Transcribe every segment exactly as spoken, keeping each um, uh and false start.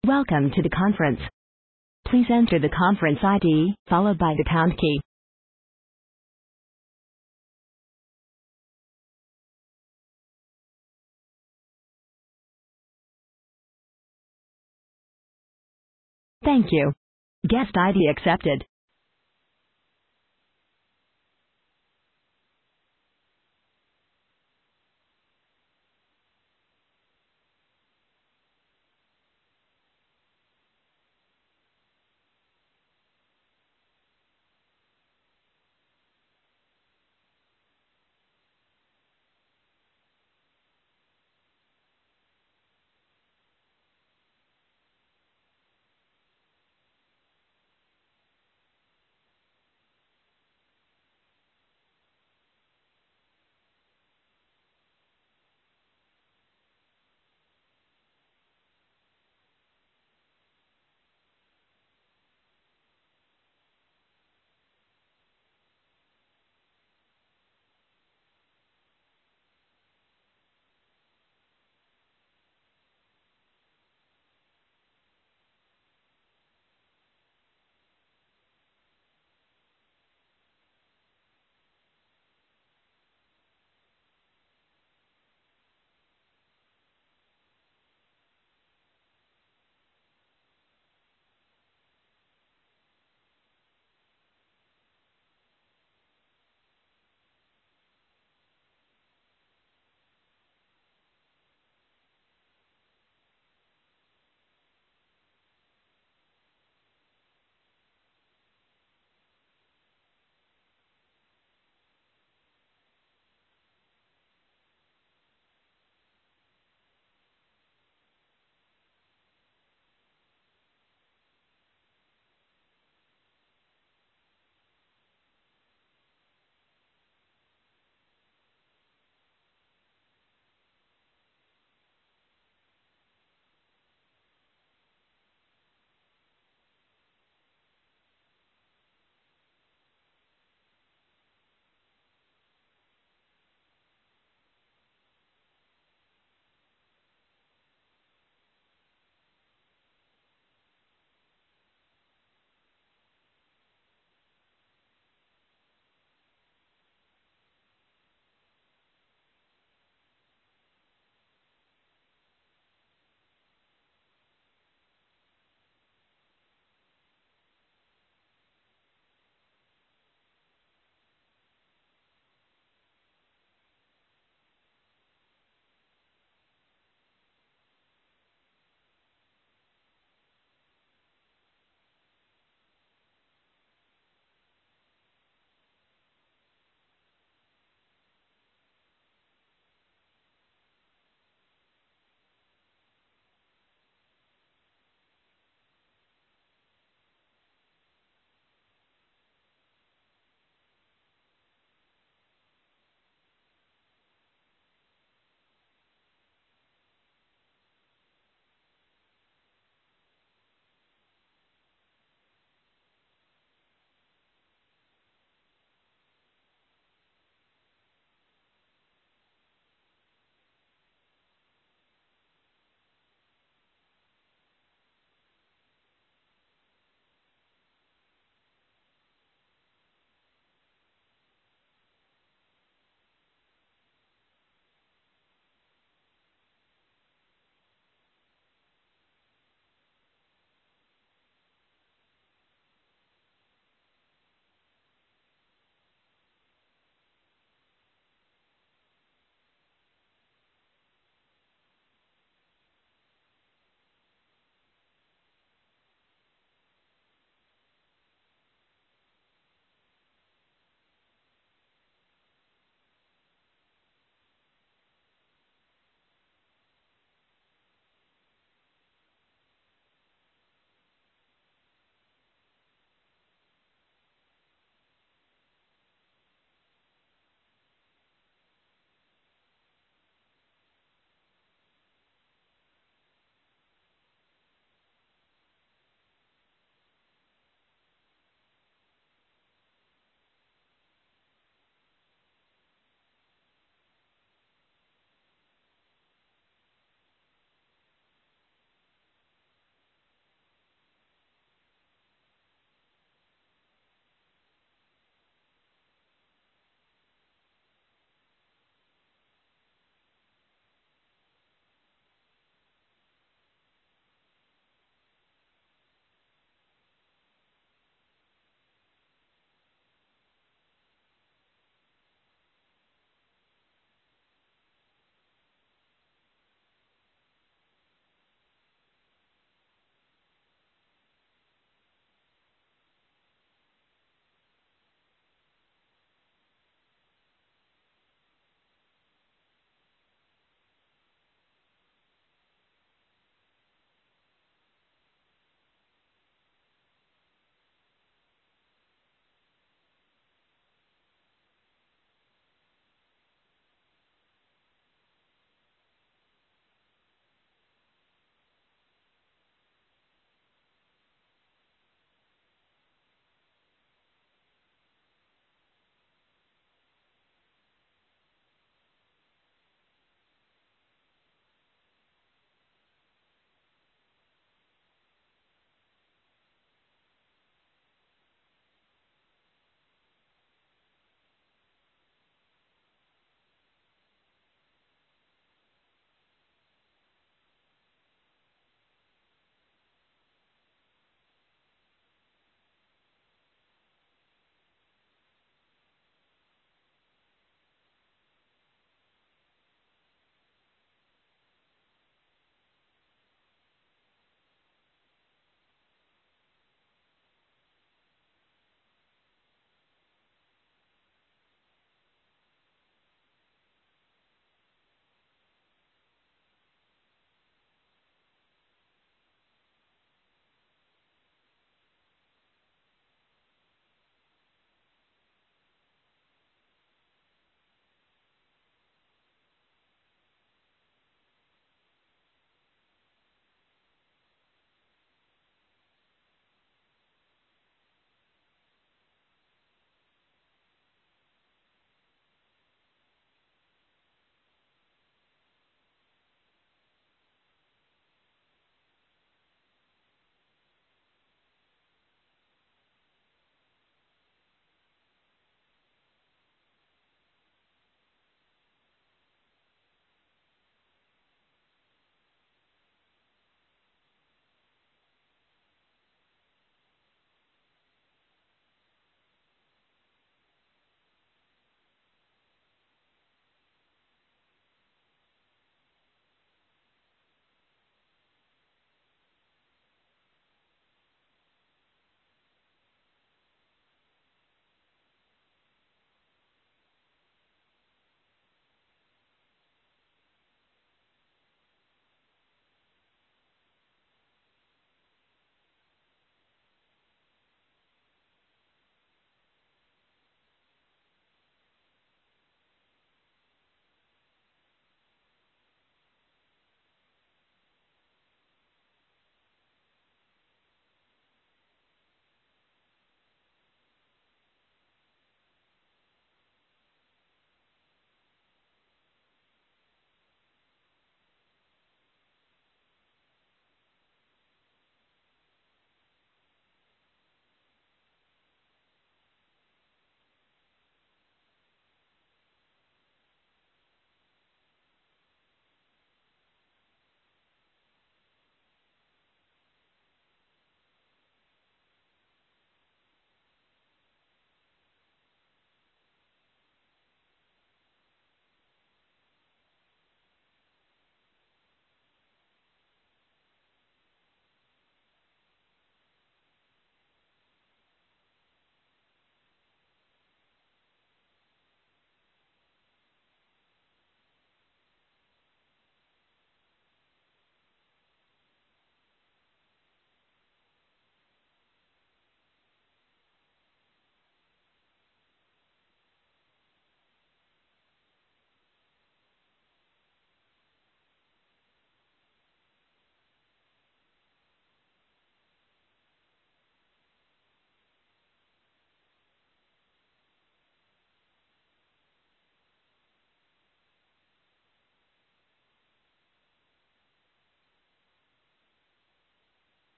Welcome to the conference. Please enter the conference I D, followed by the pound key. Thank you. Guest I D accepted.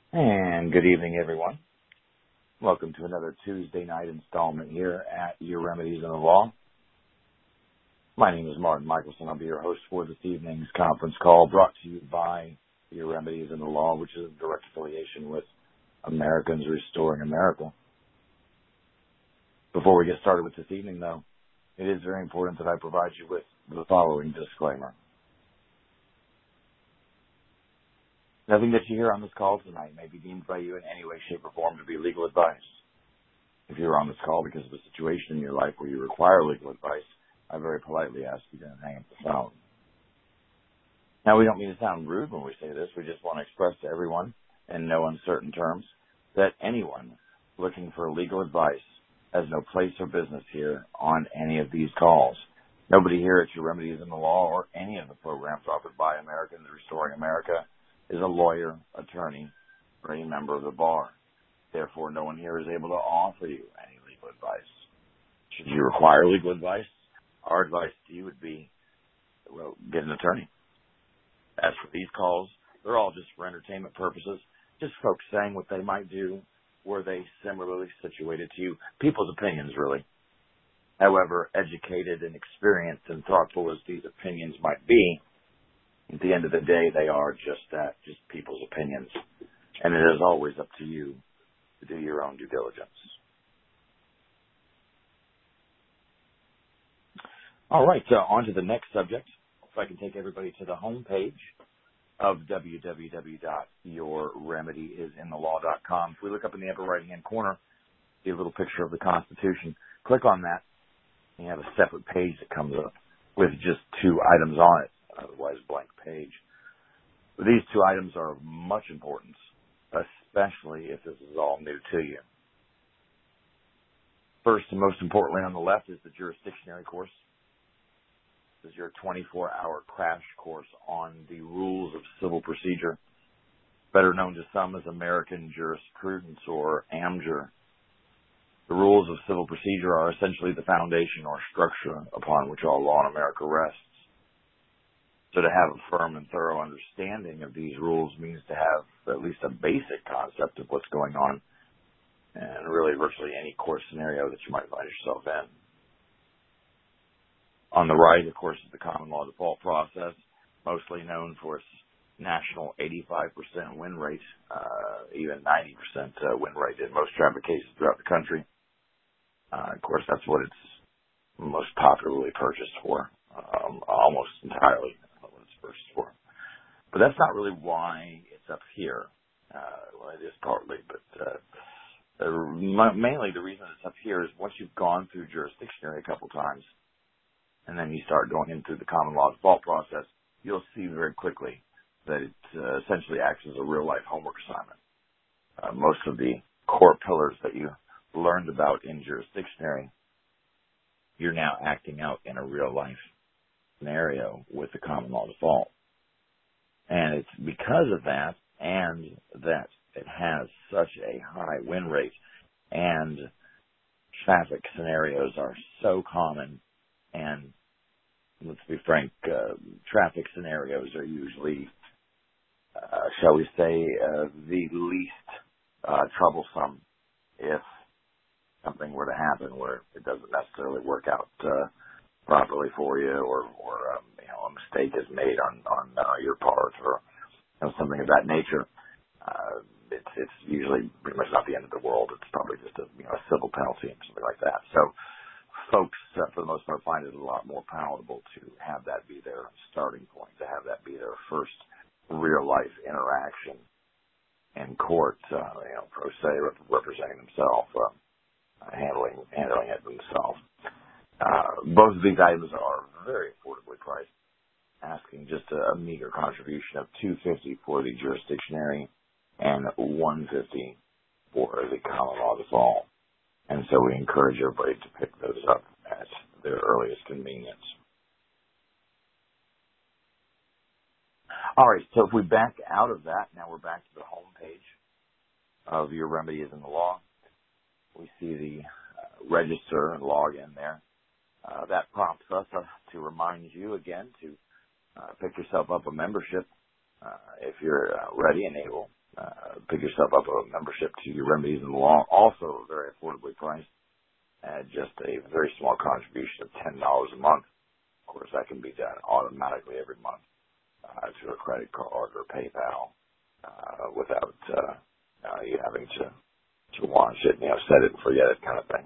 And good evening, everyone. Welcome to another Tuesday night installment here at Your Remedies in the Law. My name is Martin Michelson. I'll be your host for this evening's conference call, brought to you by Your Remedies in the Law, which is a direct affiliation with Americans Restoring America. Before we get started with this evening, though, it is very important that I provide you with the following disclaimer. Nothing that you hear on this call tonight may be deemed by you in any way, shape, or form to be legal advice. If you're on this call because of a situation in your life where you require legal advice, I very politely ask you to hang up the phone. Now, we don't mean to sound rude when we say this. We just want to express to everyone, in no uncertain terms, that anyone looking for legal advice has no place or business here on any of these calls. Nobody here at Your Remedies in the Law or any of the programs offered by Americans Restoring America is a lawyer, attorney, or any member of the bar. Therefore, no one here is able to offer you any legal advice. Should you require legal advice, our advice to you would be, well, get an attorney. As for these calls, they're all just for entertainment purposes, just folks saying what they might do were they similarly situated to you. People's opinions, really. However educated and experienced and thoughtful as these opinions might be, at the end of the day, they are just that, just people's opinions. And it is always up to you to do your own due diligence. All right, so on to the next subject. If I can take everybody to the home page of w w w dot your remedy is in the law dot com. If we look up in the upper right-hand corner, see a little picture of the Constitution. Click on that, and you have a separate page that comes up with just two items on it. Otherwise blank page. But these two items are of much importance, especially if this is all new to you. First and most importantly on the left is the jurisdictionary course. This is your twenty-four hour crash course on the rules of civil procedure, better known to some as American jurisprudence or AMJUR. The rules of civil procedure are essentially the foundation or structure upon which all law in America rests. So to have a firm and thorough understanding of these rules means to have at least a basic concept of what's going on and really virtually any court scenario that you might find yourself in. On the right, of course, is the common law default process, mostly known for its national eighty-five percent win rate, uh, even ninety percent uh, win rate in most traffic cases throughout the country. Uh, of course, that's what it's most popularly purchased for, um, almost entirely. For. But that's not really why it's up here. Uh, well, it is partly, but uh, uh, mainly the reason it's up here is once you've gone through jurisdictionary a couple times, and then you start going into the common law default process, you'll see very quickly that it uh, essentially acts as a real-life homework assignment. Uh, most of the core pillars that you learned about in jurisdictionary, you're now acting out in a real-life scenario with the common law default. And it's because of that and that it has such a high win rate and traffic scenarios are so common, and let's be frank, uh, traffic scenarios are usually, uh, shall we say, uh, the least uh, troublesome if something were to happen where it doesn't necessarily work out uh, properly for you, or, or um, you know, a mistake is made on on uh, your part, or you know, something of that nature. Uh, it's it's usually pretty much not the end of the world. It's probably just a you know a civil penalty or something like that. So folks, uh, for the most part, find it a lot more palatable to have that be their starting point, to have that be their first real life interaction in court. Uh, you know, pro se, rep- representing themselves, uh, handling handling it themselves. Uh, both of these items are very affordably priced, asking just a, a meager contribution of two hundred fifty dollars for the jurisdictionary and one hundred fifty dollars for the common law default. And so we encourage everybody to pick those up at their earliest convenience. All right, so if we back out of that, now we're back to the home page of Your Remedy is in the Law. We see the uh, register and log in there. Uh, that prompts us uh, to remind you again to uh, pick yourself up a membership uh, if you're uh, ready and able. uh, pick yourself up a membership to your Remedies in the Law, also very affordably priced at just a very small contribution of ten dollars a month. Of course, that can be done automatically every month uh, to a credit card or PayPal uh, without uh, uh, you having to, to launch it, you know, set it and forget it kind of thing.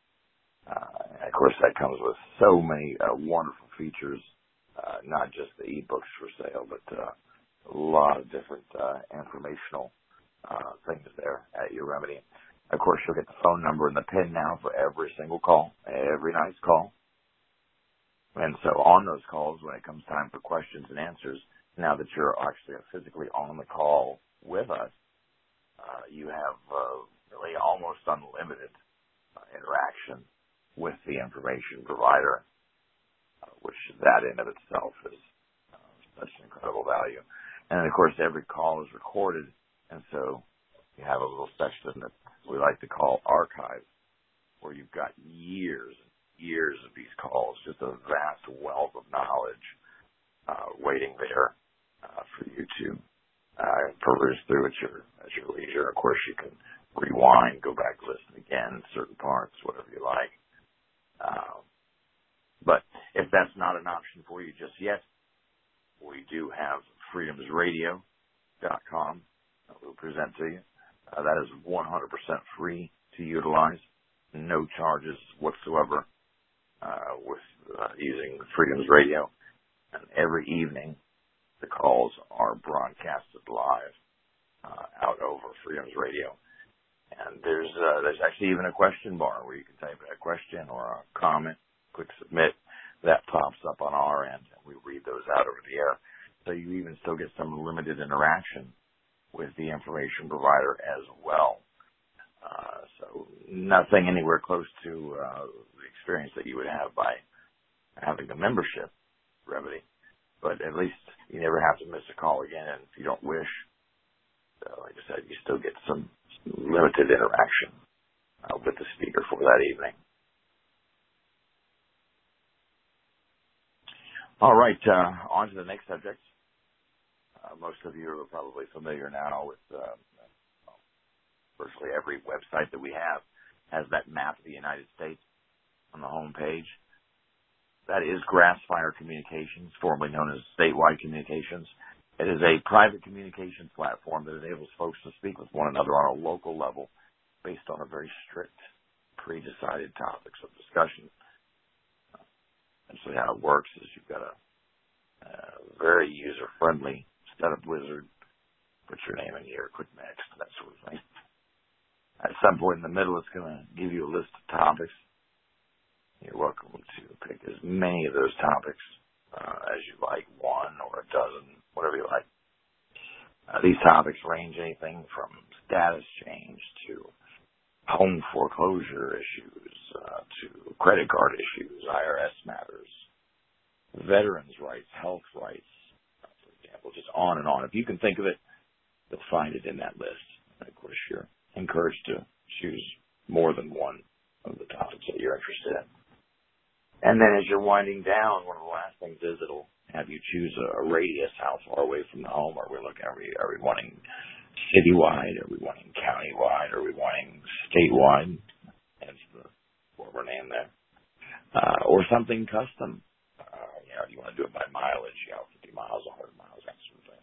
Uh, and of course, that comes with so many uh, wonderful features, uh, not just the e-books for sale, but uh, a lot of different uh, informational uh, things there at your Remedy. Of course, you'll get the phone number and the PIN now for every single call, every night's call. And so on those calls, when it comes time for questions and answers, now that you're actually physically on the call with us, uh, you have uh, really almost unlimited uh, interaction with the information provider, uh, which that in of itself is uh, such an incredible value. And of course, every call is recorded, and so you have a little section that we like to call archive, where you've got years and years of these calls, just a vast wealth of knowledge uh, waiting there uh, for you to uh, peruse through at your at your leisure. Of course, you can rewind, go back, listen again, certain parts, whatever you like. Uh, but if that's not an option for you just yet, we do have freedoms radio dot com that we'll present to you. Uh, that is one hundred percent free to utilize, no charges whatsoever uh, with uh, using Freedoms Radio. And every evening, the calls are broadcasted live uh, out over Freedoms Radio. And there's uh, there's actually even a question bar where you can type a question or a comment, click submit. That pops up on our end, and we read those out over the air. So you even still get some limited interaction with the information provider as well. Uh, so nothing anywhere close to uh, the experience that you would have by having a membership Remedy. But at least you never have to miss a call again. And if you don't wish, uh, like I said, you still get some limited interaction uh, with the speaker for that evening. All right, uh, on to the next subject. Uh, most of you are probably familiar now with uh, virtually every website that we have has that map of the United States on the home page. That is Grassfire Communications, formerly known as Statewide Communications. It is a private communications platform that enables folks to speak with one another on a local level based on a very strict, pre-decided topics of discussion. Essentially how it works is you've got a, a very user-friendly setup wizard. Put your name in here, click next, that sort of thing. At some point in the middle, it's going to give you a list of topics. You're welcome to pick as many of those topics uh, as you like, one or a dozen, whatever you like. Uh, these topics range anything from status change to home foreclosure issues, uh, to credit card issues, I R S matters, veterans' rights, health rights, uh, for example, just on and on. If you can think of it, you'll find it in that list. And of course, you're encouraged to choose more than one of the topics that you're interested in. And then as you're winding down, one of the last things is it'll have you choose a, a radius, how far away from the home are we looking? Are we, are we wanting citywide? Are we wanting countywide? Are we wanting statewide? That's the former name there. Uh, or something custom. Uh, you know, you want to do it by mileage, you know, fifty miles, one hundred miles, that sort of thing.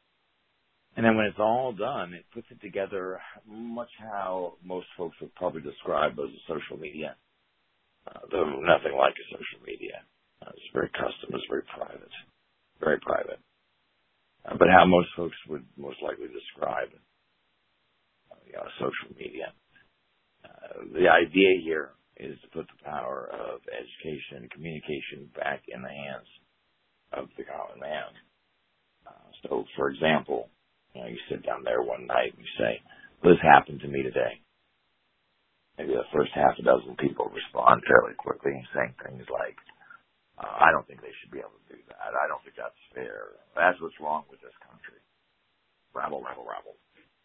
And then when it's all done, it puts it together much how most folks would probably describe as a social media. Uh, though nothing like a social media. Uh, it's very custom, it's very private, very private. Uh, but how most folks would most likely describe uh, you know, social media. Uh, the idea here is to put the power of education and communication back in the hands of the common man. Uh, so, for example, you know, you sit down there one night and you say, "This happened to me today." Maybe the first half a dozen people respond fairly quickly, saying things like, uh, "I don't think they should be able to do that. I don't think that's fair. That's what's wrong with this country." Rabble, rabble, rabble.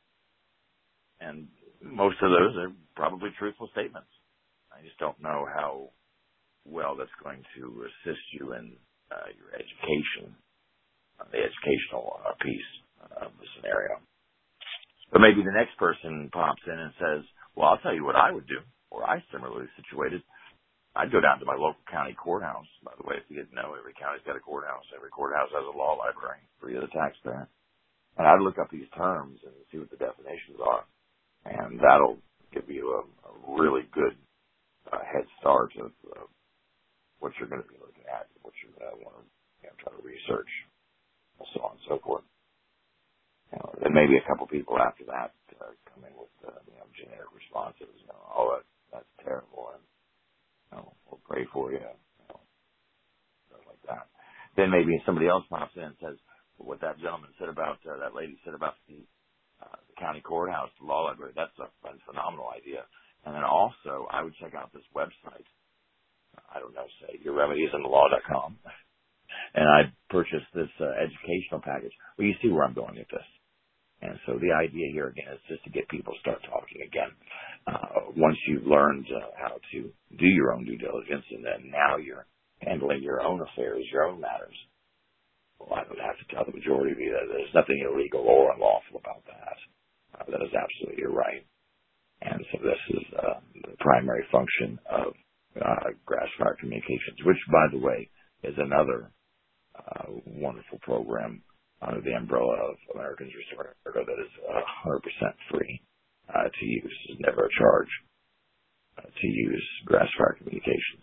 And most of those are probably truthful statements. I just don't know how well that's going to assist you in uh, your education, uh, the educational uh, piece of the scenario. But maybe the next person pops in and says, well, I'll tell you what I would do, or I similarly situated. I'd go down to my local county courthouse. By the way, if you didn't know, every county's got a courthouse. Every courthouse has a law library, free to the taxpayer. And I'd look up these terms and see what the definitions are. And that'll give you a, a really good uh, head start of uh, what you're going to be looking at, what you're going to want to you know, try to research, and so on and so forth. You know, then maybe a couple people after that uh, come in with uh, you know, generic responses. You know, oh, that, that's terrible, and you know, we'll pray for you, you know, stuff like that. Then maybe somebody else pops in and says, well, what that gentleman said about, uh, that lady said about the, uh, the county courthouse, the law library, that's a, that's a phenomenal idea. And then also, I would check out this website. I don't know, say, your remedies in the law dot com. And I'd purchase this uh, educational package. Well, you see where I'm going with this. And so the idea here, again, is just to get people to start talking again. Uh, once you've learned uh, how to do your own due diligence, and then now you're handling your own affairs, your own matters, well, I would have to tell the majority of you that there's nothing illegal or unlawful about that. Uh, that is absolutely right. And so this is uh, the primary function of uh, Grassfire Communications, which, by the way, is another uh, wonderful program under the umbrella of Americans Restore America that is one hundred percent free uh, to use. There's never a charge uh, to use Grassfire Communications.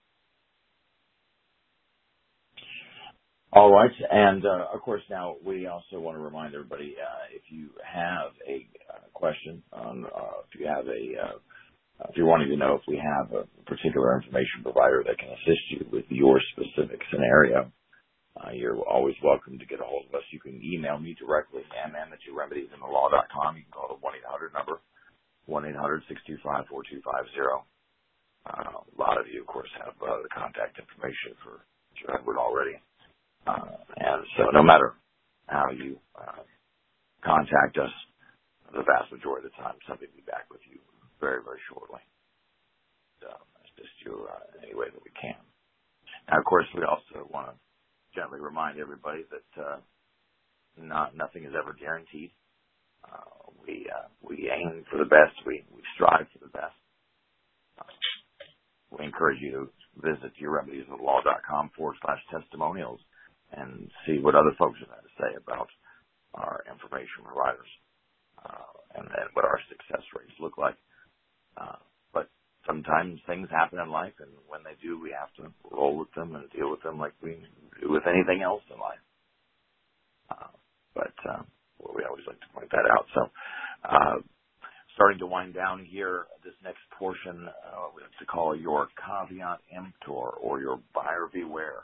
All right, and uh, of course now we also want to remind everybody uh, if you have a uh, question, on, uh, if you have a, uh, if you're wanting to know if we have a particular information provider that can assist you with your specific scenario, uh, you're always welcome to get a hold of us. You can email me directly, m m at your remedies in the law dot com. You can call the one eight hundred number, one eight hundred six two five four two five zero. Uh, a lot of you, of course, have uh, the contact information for Mister Edward already. Uh, and so no matter how you uh, contact us, the vast majority of the time, somebody will be back with you very, very shortly. So assist you uh, in any way that we can. Now, of course, we also want to gently remind everybody that uh, not nothing is ever guaranteed. Uh, we uh, we aim for the best. We, we strive for the best. Uh, we encourage you to visit your remedies in the law dot com forward slash testimonials and see what other folks have had to say about our information providers uh, and then what our success rates look like. Uh, but sometimes things happen in life, and when they do, we have to roll with them and deal with them like we do with anything else in life. Uh, but uh, well, we always like to point that out. So uh, starting to wind down here, this next portion uh, we have to call your caveat emptor, or your buyer beware.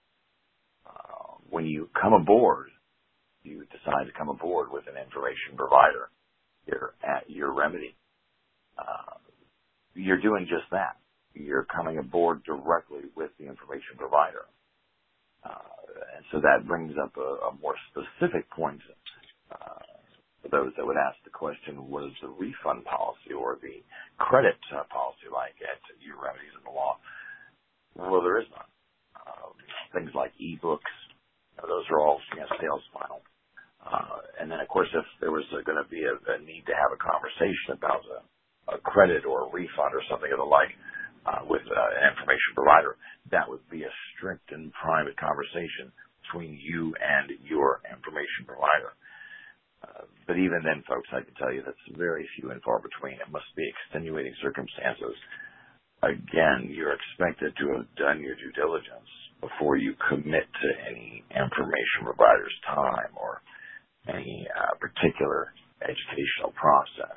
Uh, when you come aboard, you decide to come aboard with an information provider here at your remedy. Uh, you're doing just that. You're coming aboard directly with the information provider. Uh, and so that brings up a, a more specific point uh, for those that would ask the question, what is the refund policy or the credit uh, policy like at your remedies in the law? Well, there is none. Uh, things like e-books, you know, those are all you know, sales final. Uh, and then, of course, if there was going to be a, a need to have a conversation about a, a credit or a refund or something of the like uh, with uh, an information provider, that would be a strict and private conversation between you and your information provider. Uh, but even then, folks, I can tell you that's very few and far between. It must be extenuating circumstances. Again, you're expected to have done your due diligence before you commit to any information provider's time or any uh, particular educational process.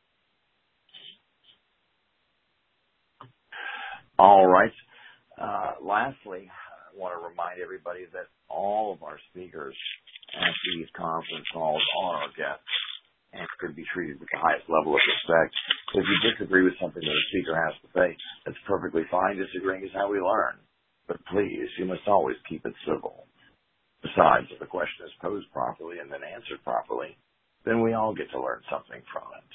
All right. Uh, lastly, I want to remind everybody that all of our speakers at these conference calls are our guests and could be treated with the highest level of respect. So if you disagree with something that a speaker has to say, that's perfectly fine. Disagreeing is how we learn. But please, you must always keep it civil. Besides, if the question is posed properly and then answered properly, then we all get to learn something from it.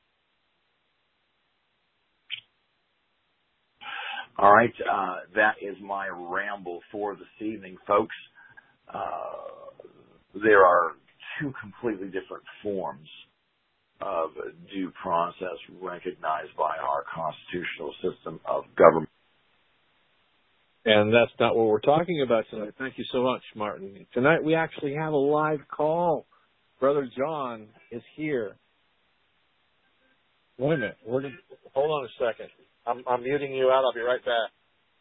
All right, uh, that is my ramble for this evening, folks. Uh, there are two completely different forms of due process recognized by our constitutional system of government. And that's not what we're talking about tonight. Thank you so much, Martin. Tonight we actually have a live call. Brother John is here. Wait a minute. Where did, hold on a second. I'm, I'm muting you out. I'll be right back.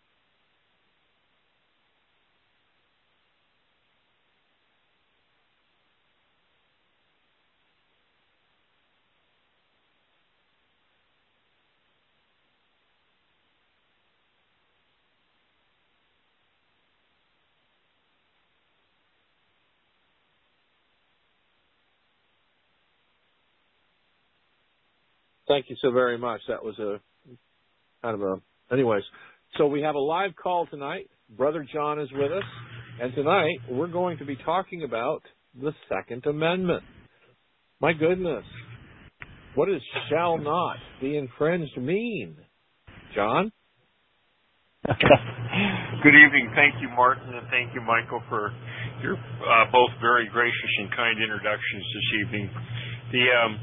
Thank you so very much. That was a kind of a, anyways. So we have a live call tonight. Brother John is with us. And tonight we're going to be talking about the Second Amendment. My goodness. What does shall not be infringed mean? John? Good evening. Thank you, Martin, and thank you, Michael, for your uh, both very gracious and kind introductions this evening. The, um,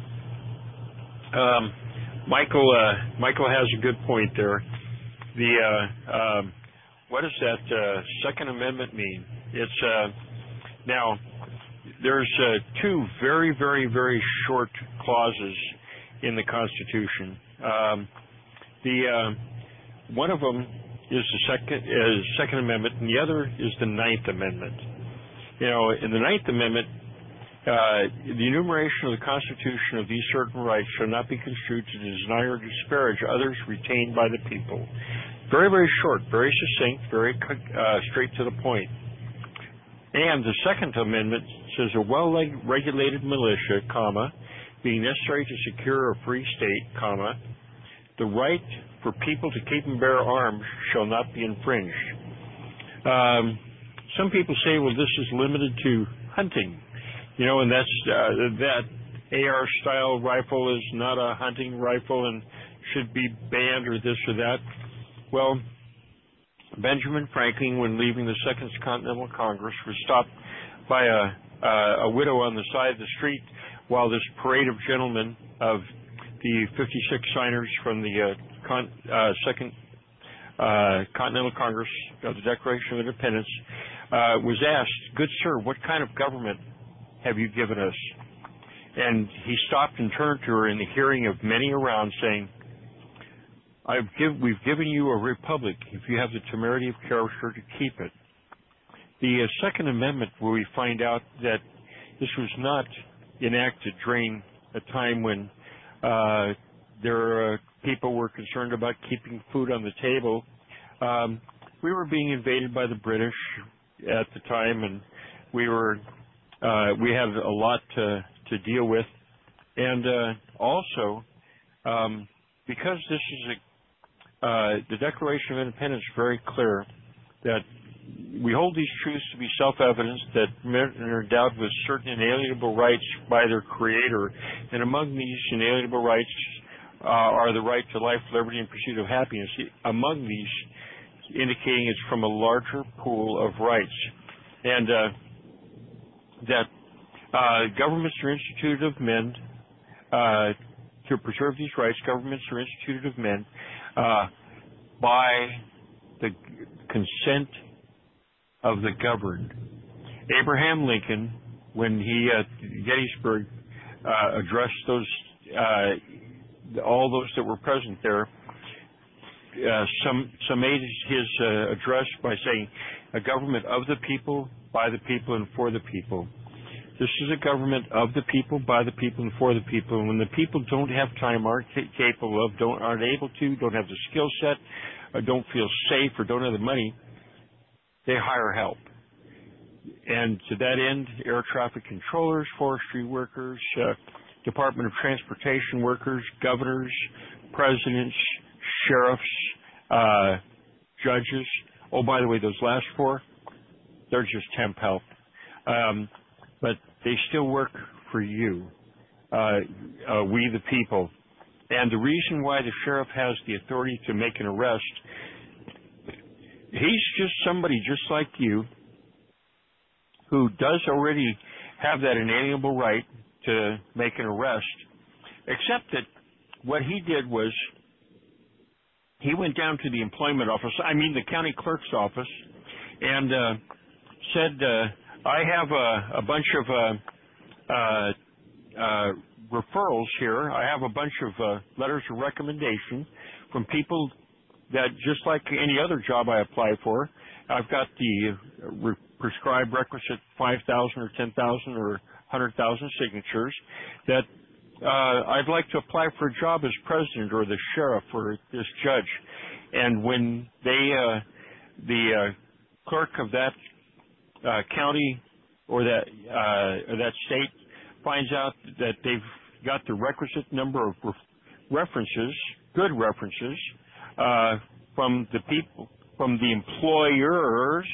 Um, Michael, uh, Michael has a good point there. The uh, um, what does that uh, Second Amendment mean? It's uh, now there's uh, two very, very, very short clauses in the Constitution. Um, the uh, one of them is the second is Second Amendment, and the other is the Ninth Amendment. You know, in the Ninth Amendment, Uh, the enumeration of the Constitution of these certain rights shall not be construed to deny or disparage others retained by the people. Very, very short, very succinct, very uh, straight to the point. And the Second Amendment says a well-regulated militia, comma, being necessary to secure a free state, comma, the right for people to keep and bear arms shall not be infringed. Um, some people say, well, this is limited to hunting. You know, and that's uh, that A R-style rifle is not a hunting rifle and should be banned or this or that. Well, Benjamin Franklin, when leaving the Second Continental Congress, was stopped by a, uh, a widow on the side of the street while this parade of gentlemen of the fifty-six signers from the uh, con- uh, Second uh, Continental Congress of the Declaration of Independence uh, was asked, "Good sir, what kind of government have you given us?" And he stopped and turned to her in the hearing of many around, saying, I've give, we've given you a republic if you have the temerity of character to keep it. The uh, Second Amendment, where we find out that this was not enacted during a time when uh, there uh, people were concerned about keeping food on the table. Um, we were being invaded by the British at the time, and we were Uh, we have a lot to, to deal with. And uh, also, um, because this is a, uh, the Declaration of Independence is very clear that we hold these truths to be self-evident, that men are endowed with certain inalienable rights by their Creator. And among these inalienable rights uh, are the right to life, liberty, and pursuit of happiness. Among these, indicating it's from a larger pool of rights. And uh, that uh, governments are instituted of men uh, to preserve these rights. Governments are instituted of men uh, by the consent of the governed. Abraham Lincoln, when he at Gettysburg uh, addressed those uh, all those that were present there, uh, some some made his uh, address by saying, "A government of the people, by the people, and for the people." This is a government of the people, by the people, and for the people. And when the people don't have time, aren't capable of, don't aren't able to, don't have the skill set, or don't feel safe, or don't have the money, they hire help. And to that end, air traffic controllers, forestry workers, uh, Department of Transportation workers, governors, presidents, sheriffs, uh, judges. Oh, by the way, those last four, they're just temp help. Um, but they still work for you, uh, uh, we the people. And the reason why the sheriff has the authority to make an arrest, he's just somebody just like you who does already have that inalienable right to make an arrest. except that what he did was he went down to the employment office, I mean the county clerk's office, and uh, said, uh, I have a, a bunch of uh, uh, uh, referrals here. I have a bunch of uh, letters of recommendation from people that, just like any other job I apply for, I've got the re- prescribed requisite five thousand or ten thousand or one hundred thousand signatures that uh, I'd like to apply for a job as president or the sheriff or this judge. And when they, uh, the uh, clerk of that uh, county or that uh, or that state finds out that they've got the requisite number of re- references, good references, uh, from the people, from the employers,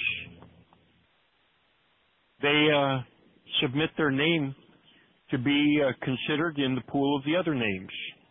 they uh, submit their name to be uh, considered in the pool of the other names,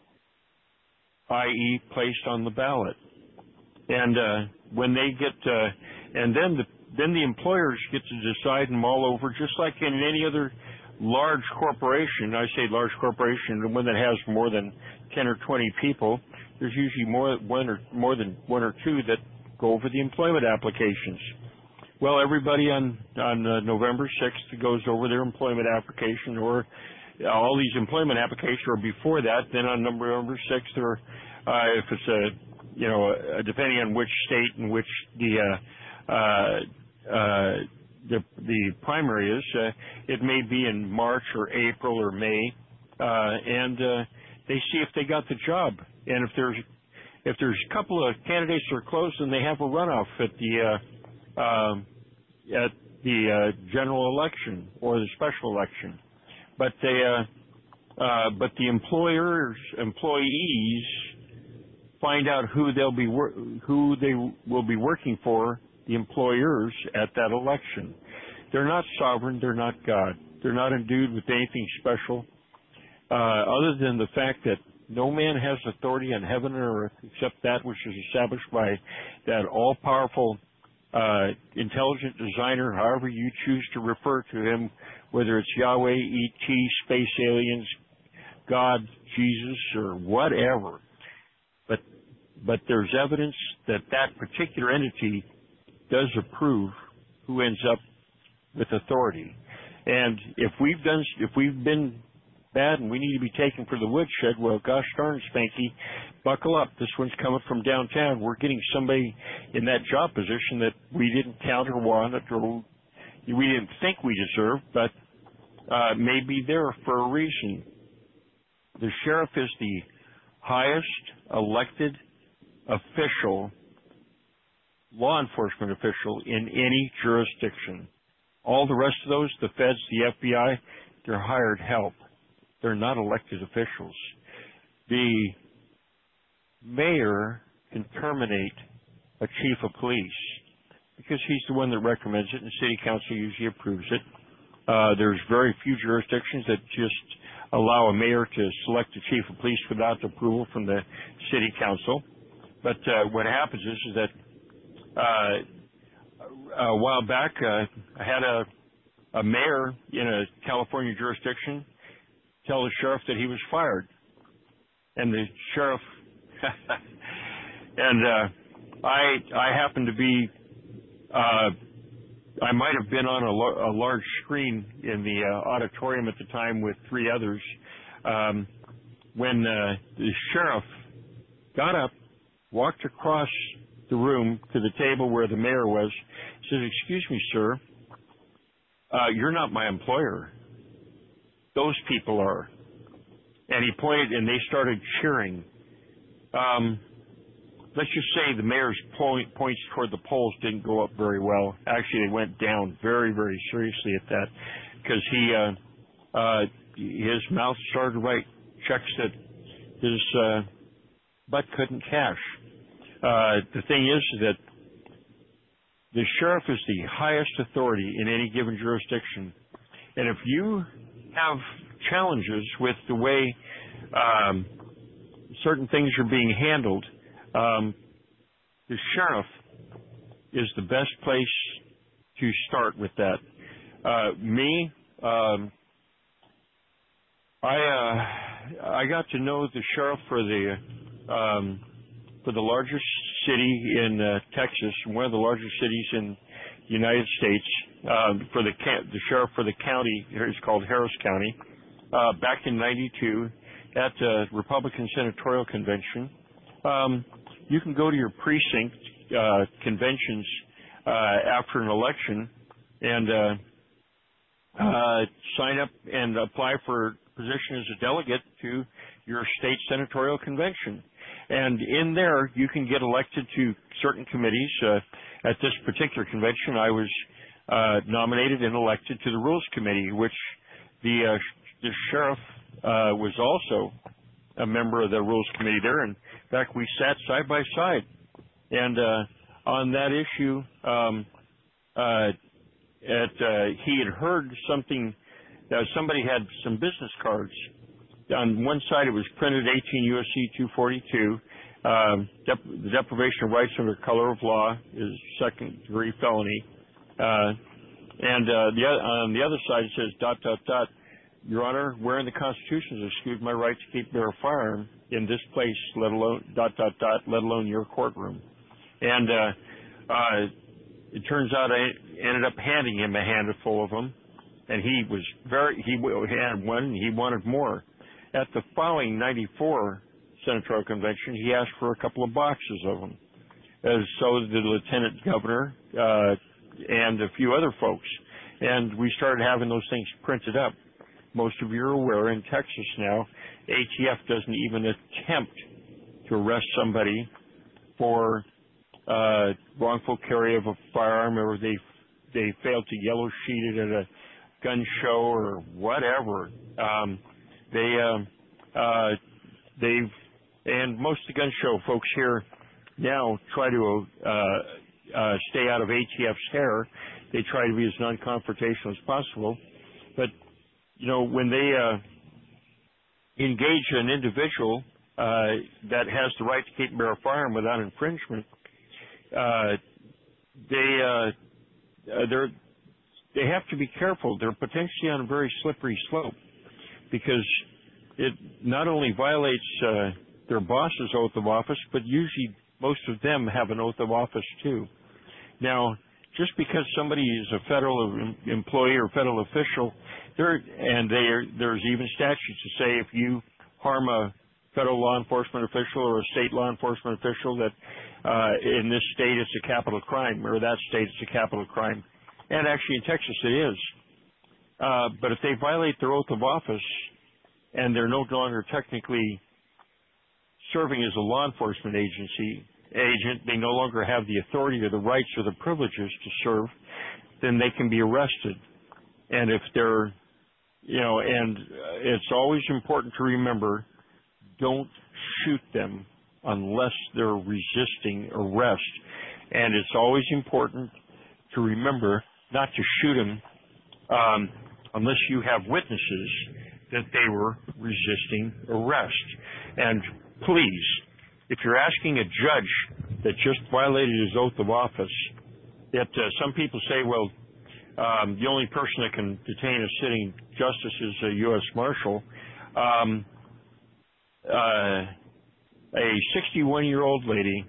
that is placed on the ballot. And uh, when they get, uh, and then the then the employers get to decide them all over, just like in any other large corporation. I say large corporation, the one that has more than ten or twenty people. There's usually more one or more than one or two that go over the employment applications. Well, everybody on on uh, November sixth goes over their employment application, or uh, all these employment applications, or before that. Then on November sixth, or uh, if it's a you know uh, depending on which state and which the uh, uh, uh, the the primary is, uh, it may be in March or April or May, uh, and uh, they see if they got the job. And if there's if there's a couple of candidates that are close, then they have a runoff at the uh, um, at the uh, general election or the special election. But they uh, uh, but the employers employees find out who they'll be wor- who they will be working for, the employers, at that election. They're not sovereign. They're not God. They're not endued with anything special, uh, other than the fact that no man has authority on heaven or earth except that which is established by that all-powerful, uh, intelligent designer, however you choose to refer to him, whether it's Yahweh, E T, space aliens, God, Jesus, or whatever. But, but there's evidence that that particular entity does approve who ends up with authority. And if we've done, if we've been bad and we need to be taken for the woodshed, well, gosh darn, Spanky, buckle up. This one's coming from downtown. We're getting somebody in that job position that we didn't count or want or we didn't think we deserved, but uh, may be there for a reason. The sheriff is the highest elected official, law enforcement official in any jurisdiction. All the rest of those, the feds, the F B I, they're hired help. They're not elected officials. The mayor can terminate a chief of police because he's the one that recommends it, and the city council usually approves it. Uh, there's very few jurisdictions that just allow a mayor to select a chief of police without approval from the city council. But uh, what happens is, is that uh, a while back, uh, I had a, a mayor in a California jurisdiction tell the sheriff that he was fired. And the sheriff, and uh, I I happened to be, uh, I might have been on a, lo- a large screen in the uh, auditorium at the time with three others, um, when uh, the sheriff got up, walked across the room to the table where the mayor was, says, "Excuse me, sir, uh, you're not my employer. Those people are." And he pointed, and they started cheering. Um, let's just say the mayor's point, points toward the polls didn't go up very well. Actually, they went down very, very seriously at that, because he, uh, uh, his mouth started to write checks that his uh, butt couldn't cash. Uh, the thing is that the sheriff is the highest authority in any given jurisdiction, and if you have challenges with the way um, certain things are being handled, um, the sheriff is the best place to start with that. Uh, me, um, I, uh, I got to know the sheriff for the um, for the largest city in uh, Texas, one of the largest cities in the United States. Um, for the the sheriff for the county, it's called Harris County. Uh, back in ninety-two, at the Republican Senatorial Convention, um, you can go to your precinct uh, conventions uh, after an election and uh, uh, sign up and apply for position as a delegate to your state senatorial convention. And in there, you can get elected to certain committees. Uh, at this particular convention, I was uh, nominated and elected to the Rules Committee, which the, uh, the sheriff uh, was also a member of the Rules Committee there. And in fact, we sat side by side. And uh, on that issue, um, uh, at, uh, he had heard something. Uh, somebody had some business cards. On one side, it was printed eighteen U S C two forty-two. Um, dep- the deprivation of rights under color of law is second-degree felony. Uh, and uh, the, on the other side, it says, dot, dot, dot, Your Honor, where in the Constitution is excluded my right to keep bear a firearm in this place, let alone, dot, dot, dot, let alone your courtroom. And uh, uh, it turns out I ended up handing him a handful of them. And he was very, he had one, and he wanted more. At the following ninety-four senatorial convention, he asked for a couple of boxes of them. As so did the lieutenant governor uh, and a few other folks. And we started having those things printed up. Most of you are aware, in Texas now, A T F doesn't even attempt to arrest somebody for uh, wrongful carry of a firearm, or they they fail to yellow sheet it at a gun show or whatever. Um, they, uh, uh, they've, and most of the gun show folks here now try to uh, uh, stay out of A T F's hair. They try to be as non-confrontational as possible. But, you know, when they uh, engage an individual uh, that has the right to keep and bear a firearm without infringement, uh, they, uh, they're, they have to be careful. They're potentially on a very slippery slope because it not only violates uh, their boss's oath of office, but usually most of them have an oath of office too. Now, just because somebody is a federal employee or federal official, there and there there's even statutes to say if you harm a federal law enforcement official or a state law enforcement official, that uh, in this state it's a capital crime, or that state it's a capital crime. And actually in Texas it is. Uh, but if they violate their oath of office and they're no longer technically serving as a law enforcement agency agent, they no longer have the authority or the rights or the privileges to serve, then they can be arrested. And if they're, you know, and it's always important to remember, don't shoot them unless they're resisting arrest. And it's always important to remember not to shoot them um, unless you have witnesses that they were resisting arrest. And please, if you're asking a judge that just violated his oath of office, that uh, some people say, well, um, the only person that can detain a sitting justice is a U S Marshal. Um, uh, a sixty-one-year-old lady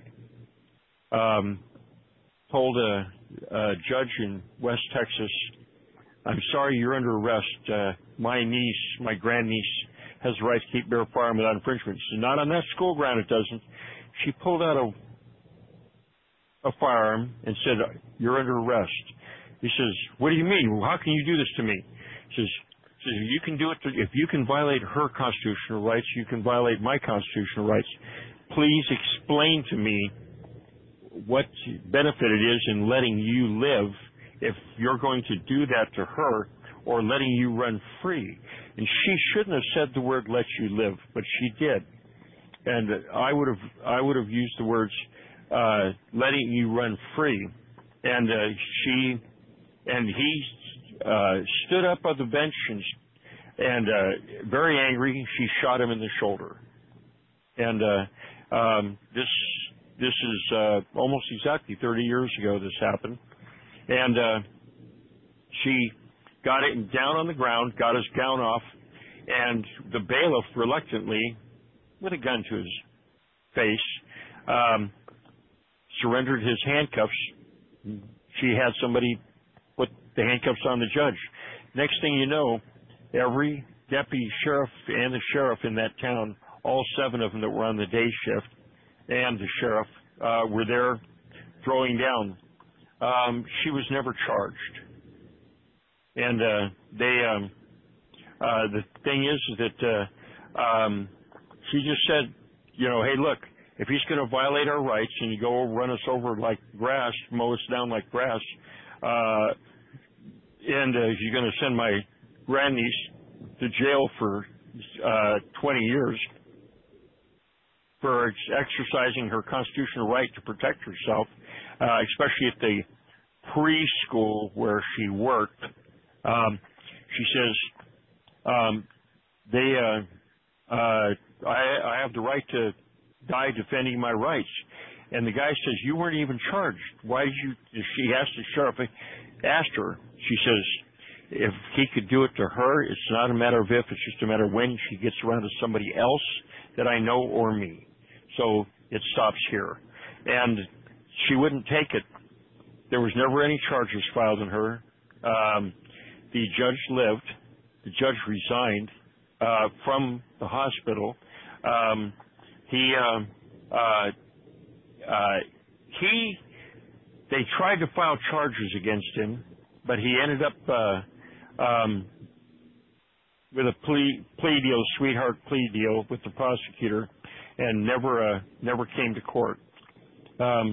um, told a, a judge in West Texas, I'm sorry, you're under arrest. Uh, my niece, my grandniece, has the right to keep bear firearm without infringement. She said, not on that school ground, it doesn't. She pulled out a, a firearm and said, you're under arrest. He says, what do you mean? Well, how can you do this to me? He says, says you can do it to, if you can violate her constitutional rights, you can violate my constitutional rights. Please explain to me what benefit it is in letting you live if you're going to do that to her, or letting you run free. And she shouldn't have said the word let you live, but she did. And I would have I would have used the words uh, letting you run free. And uh, she and he uh, stood up on the bench and, and uh, very angry, she shot him in the shoulder. And uh, um, this this is uh, almost exactly thirty years ago this happened. And uh, she got it down on the ground, got his gown off, and the bailiff reluctantly, with a gun to his face, um, surrendered his handcuffs. She had somebody put the handcuffs on the judge. Next thing you know, every deputy sheriff and the sheriff in that town, all seven of them that were on the day shift, and the sheriff uh, were there throwing down. Um, she was never charged. And uh, they, um, uh, the thing is that uh, um, she just said, you know, hey, look, if he's going to violate our rights and you go run us over like grass, mow us down like grass, uh, and uh, you're going to send my grandniece to jail for uh, twenty years for exercising her constitutional right to protect herself, uh, especially at the preschool where she worked. Um, she says, um, they, uh, uh, I, I have the right to die defending my rights. And the guy says, you weren't even charged. Why did you, she asked the sheriff, asked her, she says, if he could do it to her, it's not a matter of if, it's just a matter of when she gets around to somebody else that I know or me. So it stops here. And she wouldn't take it. There was never any charges filed on her. Um, the judge lived. The judge resigned uh, from the hospital. Um, he, uh, uh, uh, he, they tried to file charges against him, but he ended up uh, um, with a plea, plea deal, sweetheart plea deal with the prosecutor, and never, uh, never came to court. Um,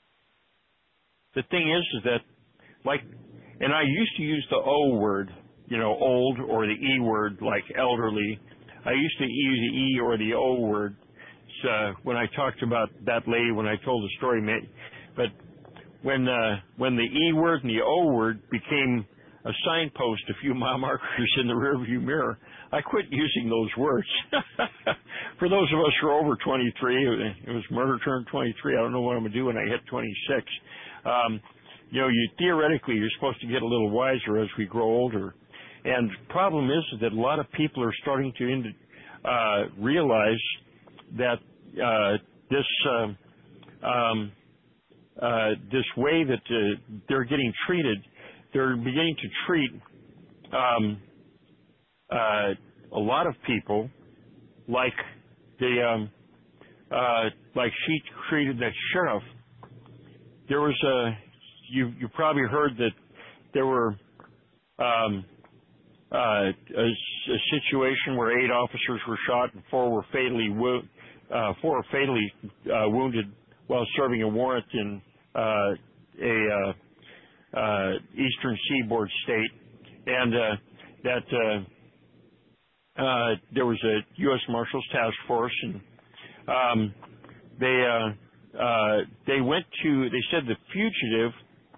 the thing is, is that, like, and I used to use the O word, you know, old, or the E word, like elderly. I used to use the E or the O word uh, when I talked about that lady when I told the story. But when uh, when the E word and the O word became a signpost, a few mile markers in the rearview mirror, I quit using those words. For those of us who are over twenty-three, it was murder turned twenty-three. I don't know what I'm going to do when I hit twenty-six. Um, you know, you theoretically, you're supposed to get a little wiser as we grow older. And the problem is that a lot of people are starting to uh, realize that uh, this uh, um, uh, this way that uh, they're getting treated, they're beginning to treat um, uh, a lot of people like the um, uh, like she treated that sheriff. There was a you you probably heard that there were um, uh, a, a situation where eight officers were shot and four were fatally wo- uh, four were fatally uh, wounded while serving a warrant in uh, a uh, uh, eastern seaboard state, and uh, that uh, uh, there was a U S Marshals task force, and um, they uh, uh, they went to they said the fugitive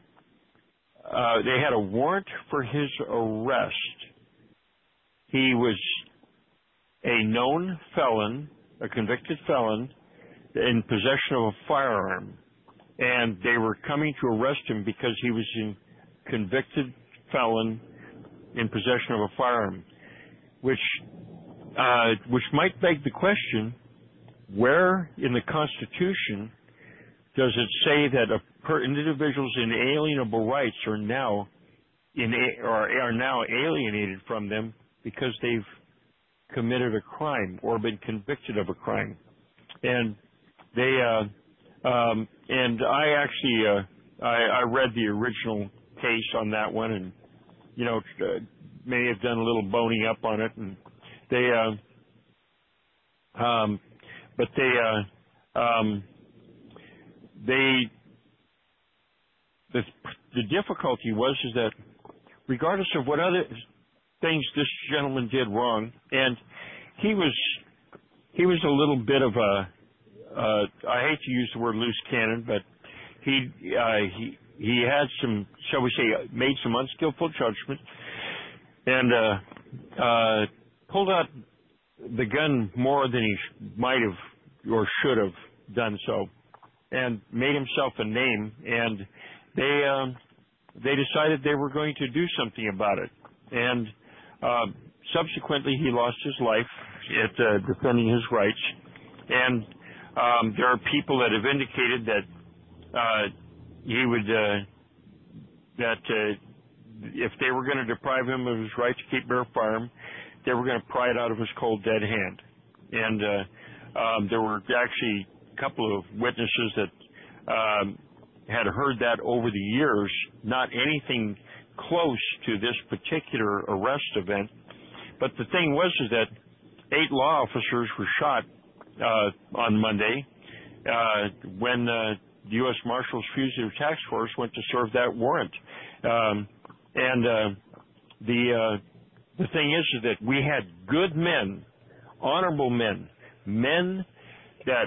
uh, they had a warrant for his arrest. He was a known felon, a convicted felon, in possession of a firearm. And they were coming to arrest him because he was a convicted felon in possession of a firearm, which uh, which might beg the question, where in the Constitution does it say that a per individuals' inalienable rights are now in or are now alienated from them because they've committed a crime or been convicted of a crime? And they uh, um, and I actually uh, I, I read the original case on that one, and you know uh, may have done a little boning up on it, and they uh, um, but they uh, um, they the the difficulty was is that regardless of what other things this gentleman did wrong, and he was he was a little bit of a uh, I hate to use the word loose cannon, but he uh, he he had some, shall we say, made some unskillful judgment, and uh, uh, pulled out the gun more than he sh- might have or should have done so, and made himself a name. And they um, they decided they were going to do something about it, and uh, subsequently, he lost his life at uh, defending his rights. And um, there are people that have indicated that uh, he would, uh, that uh, if they were going to deprive him of his right to keep bear farm, they were going to pry it out of his cold, dead hand. And uh, um, there were actually a couple of witnesses that um, had heard that over the years, not anything close to this particular arrest event. But the thing was is that eight law officers were shot uh, on Monday uh, when uh, the U S Marshals Fugitive Task Force went to serve that warrant. Um, and uh, the uh, the thing is, is that we had good men, honorable men, men that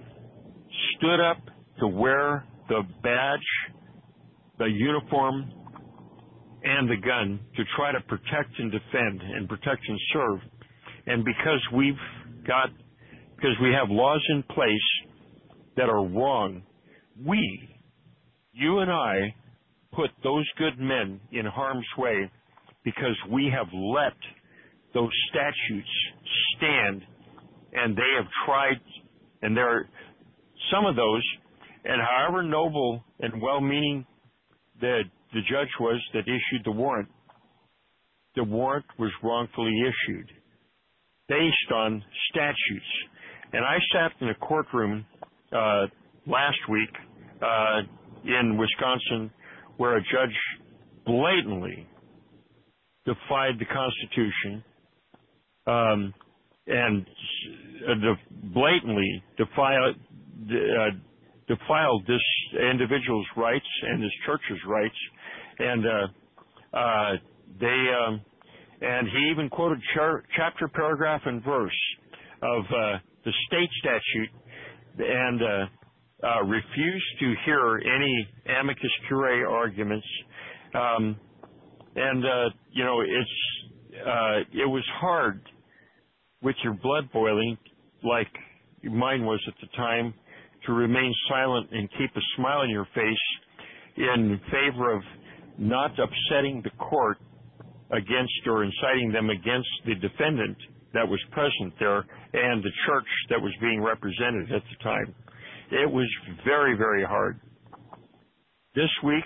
stood up to wear the badge, the uniform, and the gun to try to protect and defend and protect and serve. And because we've got, because we have laws in place that are wrong, we, you and I, put those good men in harm's way because we have let those statutes stand, and they have tried, and there are some of those, and however noble and well-meaning the the judge was that issued the warrant, the warrant was wrongfully issued based on statutes. And I sat in a courtroom uh, last week uh, in Wisconsin where a judge blatantly defied the Constitution um, and uh, de- blatantly defiled, uh, defiled this individual's rights and his church's rights. And uh, uh, they um, and he even quoted char- chapter, paragraph, and verse of uh, the state statute, and uh, uh, refused to hear any amicus curiae arguments. Um, and uh, you know, it's uh, it was hard with your blood boiling, like mine was at the time, to remain silent and keep a smile on your face in favor of not upsetting the court against or inciting them against the defendant that was present there and the church that was being represented at the time. It was very, very hard. This week,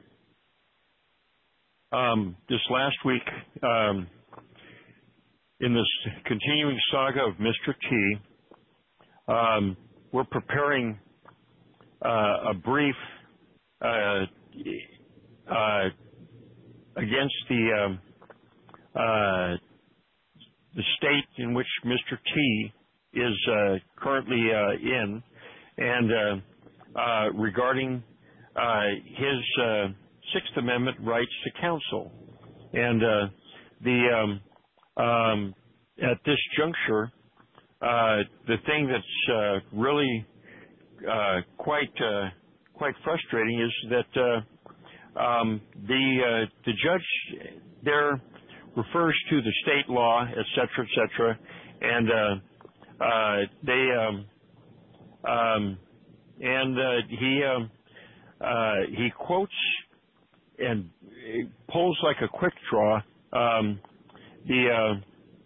um, this last week, um, in this continuing saga of Mister T, um, we're preparing uh, a brief uh, uh, against the um, uh, the state in which Mister T is uh, currently uh, in, and uh, uh, regarding uh, his uh, Sixth Amendment rights to counsel. And uh, the um, um, at this juncture, uh, the thing that's uh, really uh, quite uh, quite frustrating is that uh, um, the uh, the judge there refers to the state law, et cetera, et cetera, and uh, uh, they um, um, and uh, he um, uh, he quotes and pulls like a quick draw um, the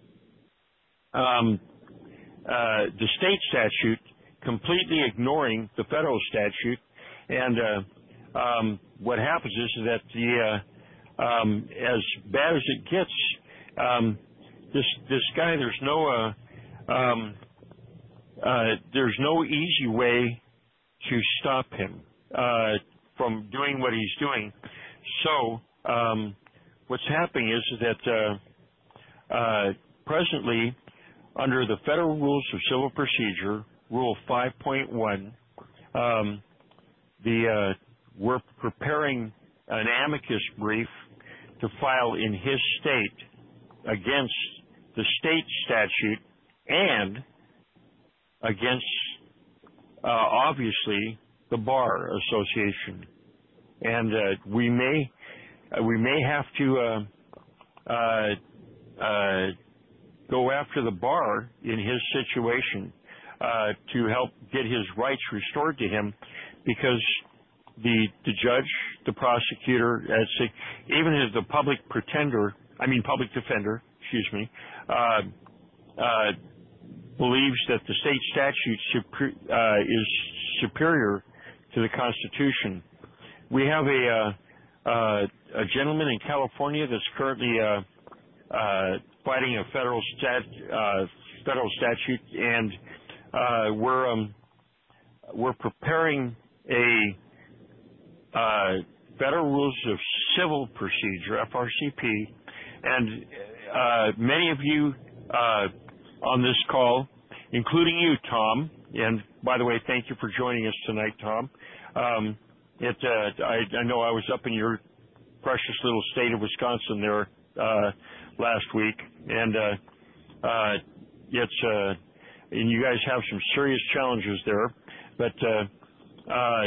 uh, um, uh, the state statute, completely ignoring the federal statute, and uh, um, what happens is that the uh, Um, as bad as it gets, um, this this guy, there's no uh, um, uh, there's no easy way to stop him uh, from doing what he's doing. So um, what's happening is that uh, uh, presently, under the Federal Rules of Civil Procedure, Rule five point one, um, the uh, we're preparing an amicus brief to file in his state against the state statute and against, uh, obviously, the Bar Association. And uh, we may uh, we may have to uh, uh, uh, go after the bar in his situation uh, to help get his rights restored to him, because The, the judge, the prosecutor, as even as the public pretender, I mean public defender, excuse me, uh, uh, believes that the state statute super, uh, is superior to the Constitution. We have a, uh, uh, a gentleman in California that's currently uh, uh, fighting a federal stat, uh, federal statute, and uh, we're um, we're preparing a uh, Federal Rules of Civil Procedure, F R C P, and uh, many of you uh, on this call, including you, Tom, and by the way, thank you for joining us tonight, Tom. Um, it, uh, I, I know I was up in your precious little state of Wisconsin there uh, last week, and uh, uh, it's uh, and you guys have some serious challenges there, but uh, uh,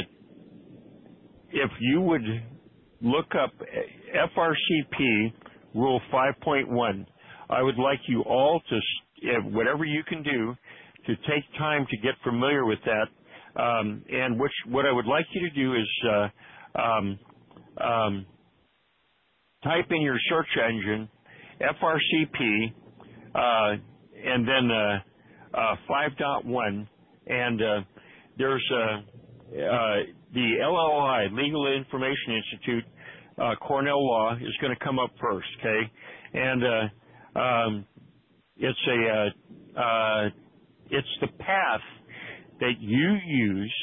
if you would look up F R C P Rule five point one, I would like you all to, whatever you can do, to take time to get familiar with that. Um, and which, what I would like you to do is uh, um, um, type in your search engine F R C P uh, and then uh, uh, five point one, and uh, there's uh, uh, the L L I, Legal Information Institute, uh, Cornell Law, is going to come up first, okay? And uh, um, it's a uh, uh, it's the path that you use,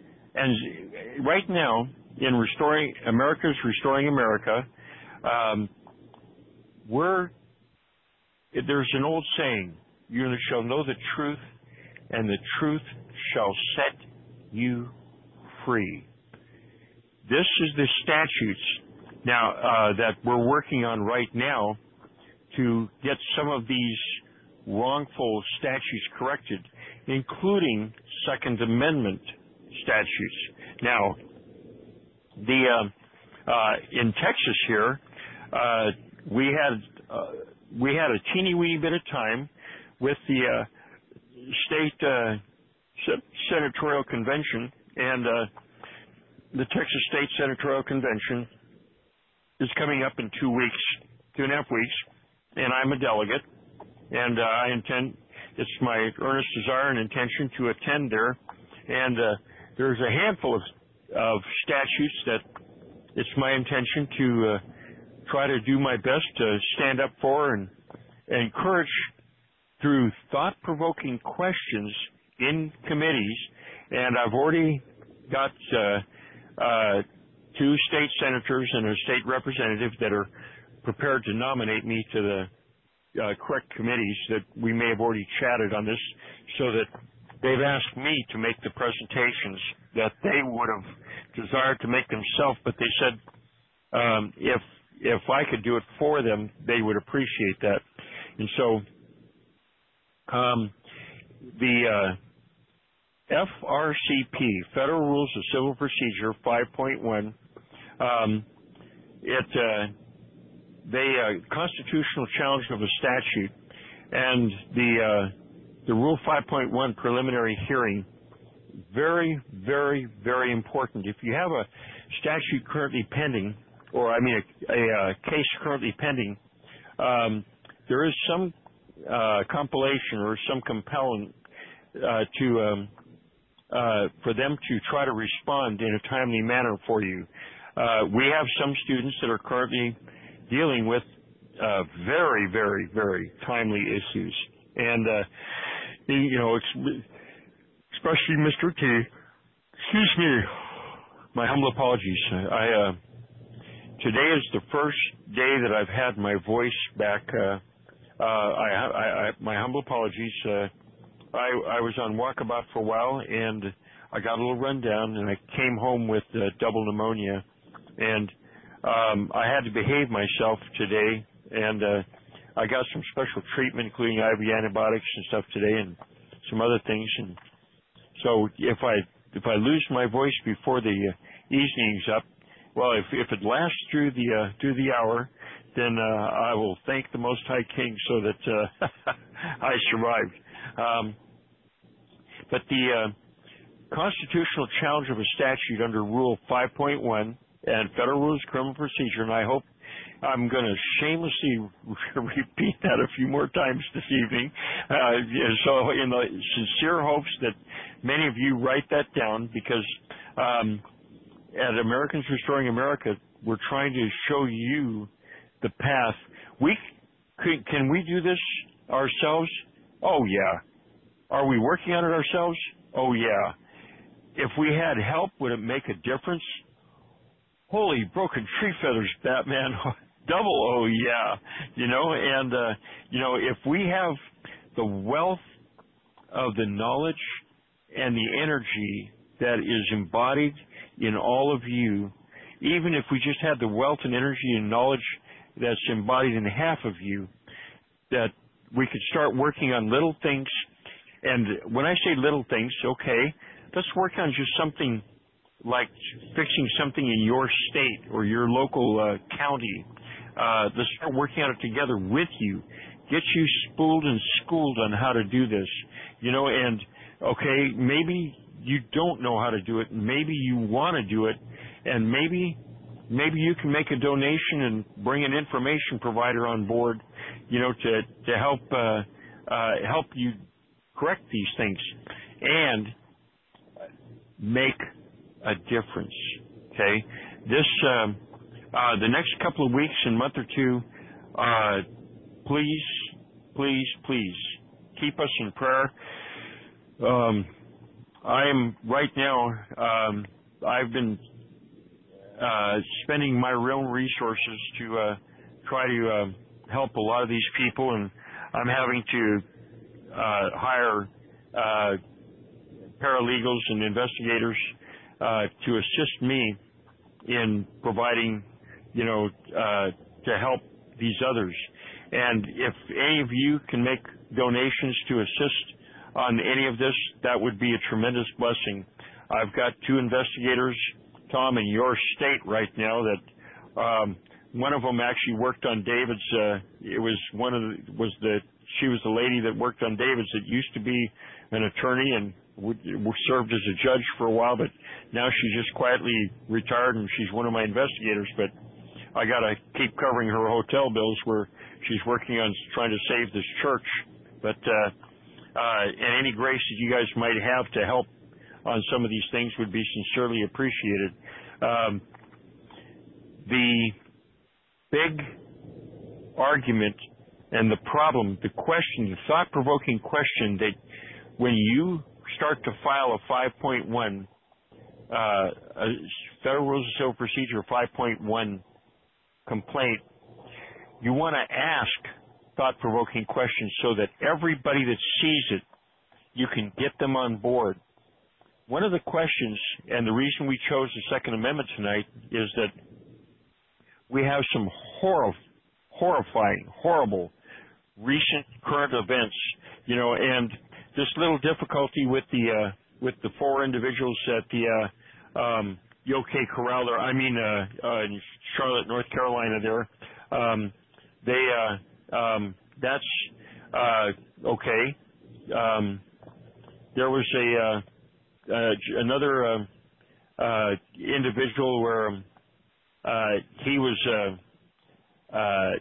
and right now in restoring America's Restoring America, um, we're there's an old saying: "You shall know the truth, and the truth shall set you free." This is the statutes now uh, that we're working on right now to get some of these wrongful statutes corrected, including Second Amendment statutes. Now, the uh, uh, in Texas here, uh, we had uh, we had a teeny weeny bit of time with the uh, state uh, senatorial convention, and uh, the Texas State Senatorial Convention is coming up in two weeks, two and a half weeks, and I'm a delegate, and uh, I intend, it's my earnest desire and intention to attend there, and uh, there's a handful of, of statutes that it's my intention to uh, try to do my best to stand up for and, and encourage through thought-provoking questions in committees, and I've already got uh, uh, two state senators and a state representative that are prepared to nominate me to the uh, correct committees that we may have already chatted on this, so that they've asked me to make the presentations that they would have desired to make themselves, but they said um, if if I could do it for them, they would appreciate that. And so um, the uh, F R C P, Federal Rules of Civil Procedure five point one, um, it uh, they uh, constitutional challenge of a statute, and the uh, the Rule five point one preliminary hearing, very, very, very important. If you have a statute currently pending, or I mean a, a, a case currently pending, um, there is some uh, compilation or some compelling uh, to um, uh, for them to try to respond in a timely manner for you. Uh, we have some students that are currently dealing with uh, very, very, very timely issues, and uh, you know, especially Mister T. Excuse me, my humble apologies. I uh, today is the first day that I've had my voice back. Uh, uh, I, I, I, my humble apologies. Uh, I, I was on walkabout for a while, and I got a little rundown, and I came home with uh, double pneumonia, and um, I had to behave myself today, and uh, I got some special treatment, including I V antibiotics and stuff today, and some other things. And so, if I if I lose my voice before the uh, evening's up, well, if if it lasts through the uh, through the hour, then uh, I will thank the Most High King so that uh, I survived. Um, but the uh, constitutional challenge of a statute under Rule five point one and Federal Rules of Criminal Procedure, and I hope I'm going to shamelessly repeat that a few more times this evening. Uh, so in the sincere hopes that many of you write that down, because um, at Americans Restoring America, we're trying to show you the path. We can, can we do this ourselves? Oh, yeah. Are we working on it ourselves? Oh, yeah. If we had help, would it make a difference? Holy broken tree feathers, Batman. Double oh, yeah. You know, and, uh, you know, if we have the wealth of the knowledge and the energy that is embodied in all of you, even if we just had the wealth and energy and knowledge that's embodied in half of you, that we could start working on little things. And when I say little things, okay, let's work on just something like fixing something in your state or your local uh, county. Uh, let's start working on it together with you. Get you spooled and schooled on how to do this. You know, and, okay, maybe you don't know how to do it. Maybe you want to do it. And maybe maybe you can make a donation and bring an information provider on board, you know, to, to help uh, uh, help you correct these things and make a difference. Okay, this um, uh, the next couple of weeks and month or two, uh, please, please, please keep us in prayer. Um, I am right now. Um, I've been uh, spending my real resources to uh, try to uh, help a lot of these people, and I'm having to uh, hire uh, paralegals and investigators uh, to assist me in providing, you know, uh, to help these others. And if any of you can make donations to assist on any of this, that would be a tremendous blessing. I've got two investigators, Tom, in your state right now that um, one of them actually worked on David's. Uh, it was one of the, was the she was the lady that worked on David's that used to be an attorney and would, served as a judge for a while, but now she's just quietly retired and she's one of my investigators. But I got to keep covering her hotel bills where she's working on trying to save this church. But uh, uh, and any grace that you guys might have to help on some of these things would be sincerely appreciated. Um, the big argument and the problem, the question, the thought-provoking question that when you start to file a five point one, uh, a Federal Rules of Civil Procedure five point one complaint, you want to ask thought-provoking questions so that everybody that sees it, you can get them on board. One of the questions, and the reason we chose the Second Amendment tonight, is that we have some horror, horrifying, horrible, recent current events, you know, and this little difficulty with the uh, with the four individuals at the uh, um, Yoke Corral there, I mean, uh, uh, in Charlotte, North Carolina there, um, they, uh, um, that's uh, okay. Um, there was a uh, Uh, another uh, uh, individual where um, uh, he was uh, uh,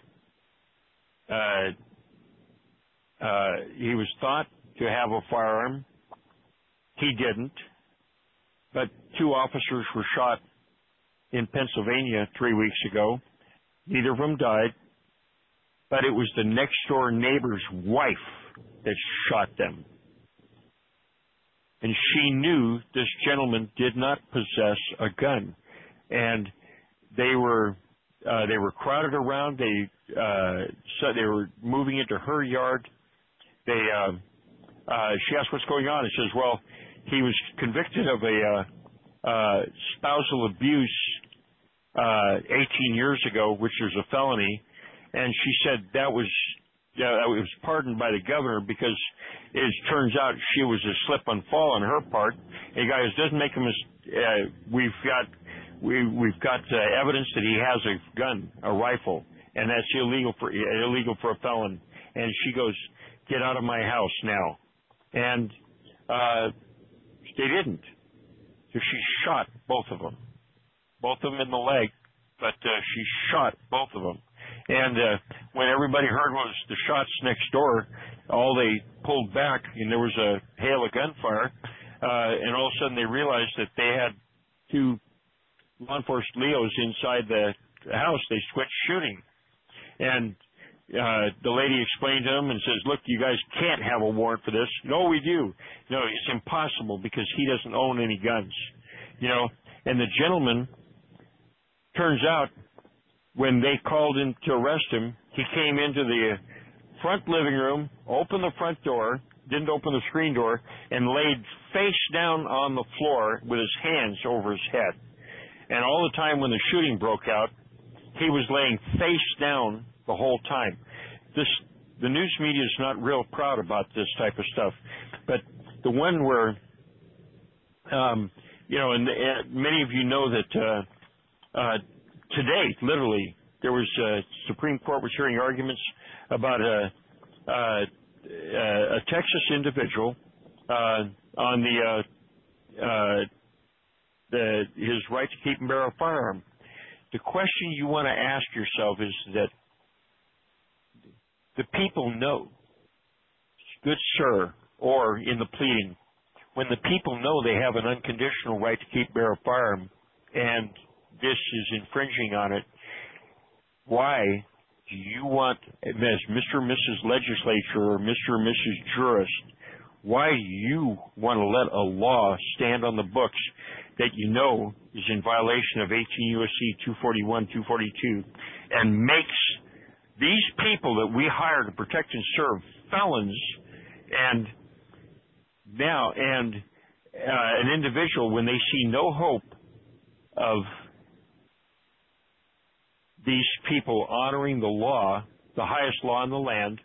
uh, uh, he was thought to have a firearm. He didn't, but two officers were shot in Pennsylvania three weeks ago. Neither of them died, but it was the next door neighbor's wife that shot them. And she knew this gentleman did not possess a gun, and they were uh, they were crowded around. They uh, so they were moving into her yard. They uh, uh, she asked what's going on. It says, well, he was convicted of a uh, uh, spousal abuse uh, eighteen years ago, which was a felony, and she said that was. Yeah, it was pardoned by the governor because it turns out she was a slip and fall on her part. Hey guys, doesn't make him. Uh, we've got we we've got uh, evidence that he has a gun, a rifle, and that's illegal for illegal for a felon. And she goes, "Get out of my house now!" And uh, they didn't. So she shot both of them, both of them in the leg, but uh, she shot both of them. And uh, when everybody heard was the shots next door, all they pulled back, and there was a hail of gunfire. Uh, and all of a sudden, they realized that they had two law enforcement Leos inside the house. They switched shooting, and uh, the lady explained to them and says, "Look, you guys can't have a warrant for this." "No, we do." "No, it's impossible because he doesn't own any guns." You know, and the gentleman, turns out, when they called in to arrest him, he came into the front living room, opened the front door, didn't open the screen door, and laid face down on the floor with his hands over his head. And all the time when the shooting broke out, he was laying face down the whole time. This, the news media is not real proud about this type of stuff. But the one where, um, you know, and, and many of you know that uh, uh, today, literally, there was uh, Supreme Court was hearing arguments about a, a, a Texas individual uh, on the, uh, uh, the his right to keep and bear a firearm. The question you want to ask yourself is that the people know, good sir, or in the pleading, when the people know they have an unconditional right to keep and bear a firearm, and this is infringing on it, why do you want, as Mister or Missus Legislature or Mister or Missus Jurist, why do you want to let a law stand on the books that you know is in violation of eighteen U S C two forty-one, two forty-two, and makes these people that we hire to protect and serve felons, and now, and uh, an individual, when they see no hope of these people honoring the law, the highest law in the land,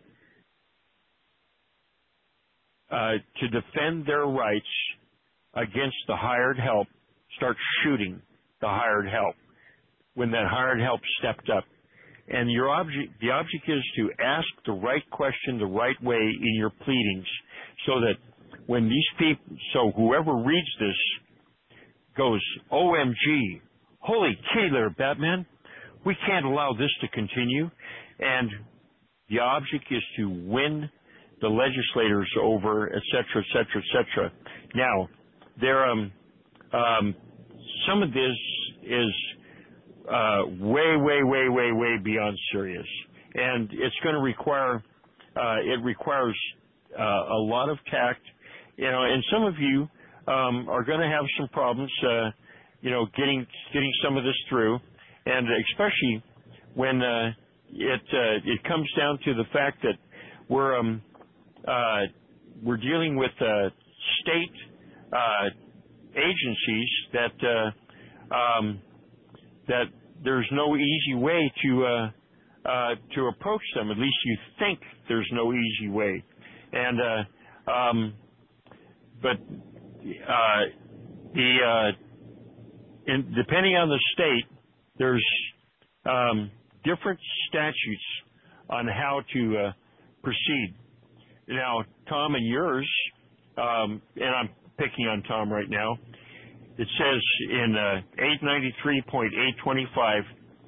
uh, to defend their rights against the hired help, start shooting the hired help when that hired help stepped up. And your object, the object is to ask the right question the right way in your pleadings, so that when these people, so whoever reads this goes, O M G, holy killer, Batman, we can't allow this to continue. And the object is to win the legislators over, et cetera, et cetera, et cetera. Now, there, um, um, some of this is uh, way, way, way, way, way beyond serious, and it's going to require, uh, it requires uh, a lot of tact, you know. And some of you um, are going to have some problems, uh, you know, getting getting some of this through, and especially when uh, it uh, it comes down to the fact that we're um, uh, we're dealing with uh, state uh, agencies that uh, um, that there's no easy way to uh, uh, to approach them. At least you think there's no easy way, and uh, um, but uh, the uh, in, depending on the state, there's um, different statutes on how to uh, proceed. Now, Tom, and yours, um, and I'm picking on Tom right now, it says in uh, eight ninety-three point eight twenty-five,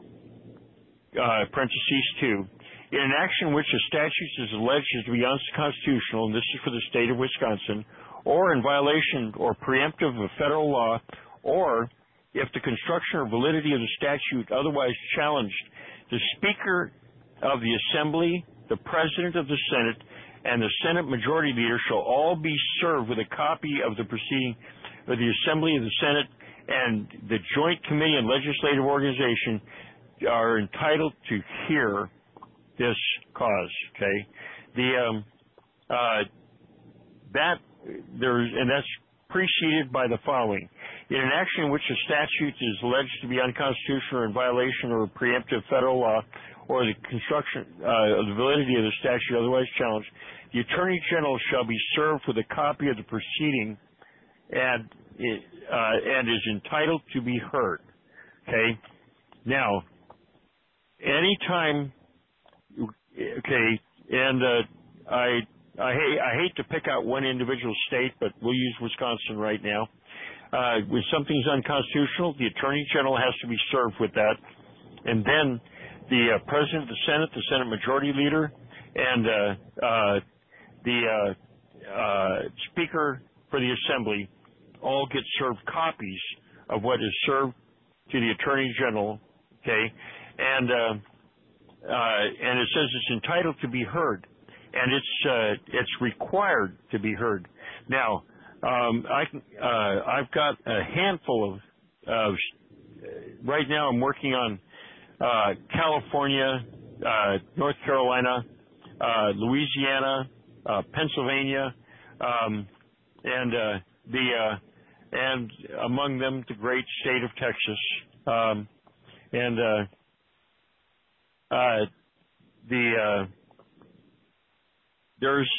uh, parentheses two, in an action in which a statute is alleged to be unconstitutional, and this is for the state of Wisconsin, or in violation or preemptive of federal law, or if the construction or validity of the statute otherwise challenged, the Speaker of the Assembly, the President of the Senate, and the Senate Majority Leader shall all be served with a copy of the proceeding of the Assembly of the Senate, and the Joint Committee and Legislative Organization are entitled to hear this cause. Okay, the um, uh, that there's and that's preceded by the following: in an action in which a statute is alleged to be unconstitutional or in violation or preemptive federal law, or the construction uh, of the validity of the statute otherwise challenged, the Attorney General shall be served with a copy of the proceeding and uh, and is entitled to be heard. Okay. Now, anytime, okay, and uh, I I hate I hate to pick out one individual state, but we'll use Wisconsin right now. Uh, when something's unconstitutional, the Attorney General has to be served with that, and then the uh, President of the Senate, the Senate Majority Leader, and uh, uh, the uh, uh, Speaker for the Assembly all get served copies of what is served to the Attorney General, okay, and uh, uh, and it says it's entitled to be heard, and it's uh, it's required to be heard. Now, um, I uh, I've got a handful of of right now. I'm working on uh, California, uh, North Carolina, uh, Louisiana, uh, Pennsylvania, um, and uh, the uh, and among them the great state of Texas, um, and uh, uh, the uh, there's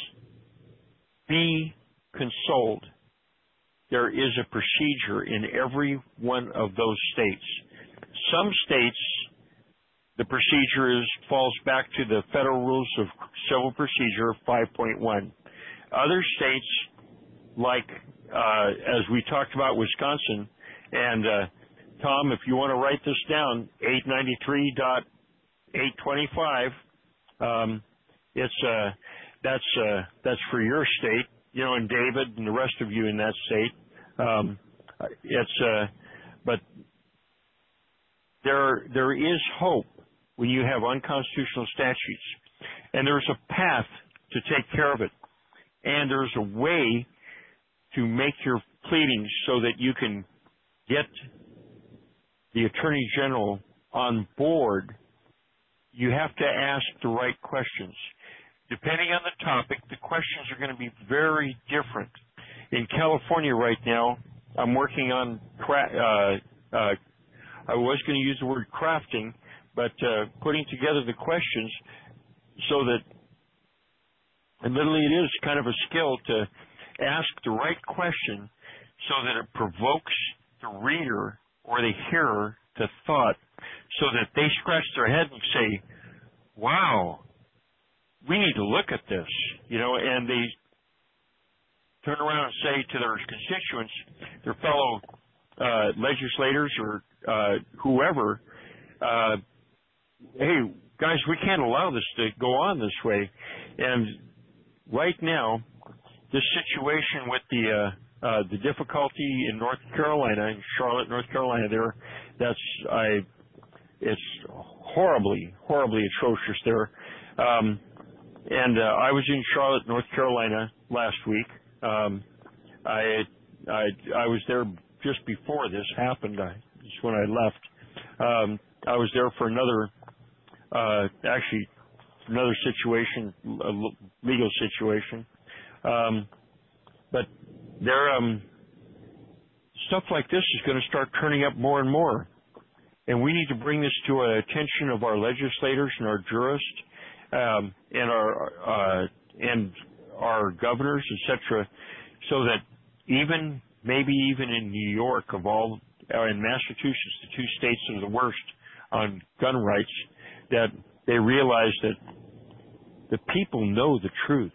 be consoled. There is a procedure in every one of those states. Some states, the procedure is falls back to the Federal Rules of Civil Procedure five point one. Other states, like uh, as we talked about Wisconsin, and uh, Tom, if you want to write this down, eight ninety-three point eight twenty-five, um, it's uh, that's uh, that's for your state, you know, and David and the rest of you in that state. Um, it's uh, but there there is hope when you have unconstitutional statutes, and there's a path to take care of it, and there's a way to make your pleadings so that you can get the Attorney General on board. You have to ask the right questions. Depending on the topic, the questions are going to be very different. In California right now, I'm working on, cra- uh, uh, I was going to use the word crafting, but uh, putting together the questions so that, and literally it is kind of a skill to ask the right question so that it provokes the reader or the hearer to thought, so that they scratch their head and say, wow, we need to look at this, you know, and they turn around and say to their constituents, their fellow uh, legislators or uh, whoever, uh, hey, guys, we can't allow this to go on this way. And right now, this situation with the uh, uh, the difficulty in North Carolina, in Charlotte, North Carolina, there, that's I, it's horribly, horribly atrocious there. Um, and uh, I was in Charlotte, North Carolina last week. Um, I, I I was there just before this happened. I, just when I left, um, I was there for another, uh, actually, another situation, a legal situation. Um, but there, um, stuff like this is going to start turning up more and more, and we need to bring this to the attention of our legislators and our jurists, um, and our uh, and our governors, et cetera, so that even maybe even in New York, of all, or in Massachusetts, the two states that are the worst on gun rights, that they realize that the people know the truth.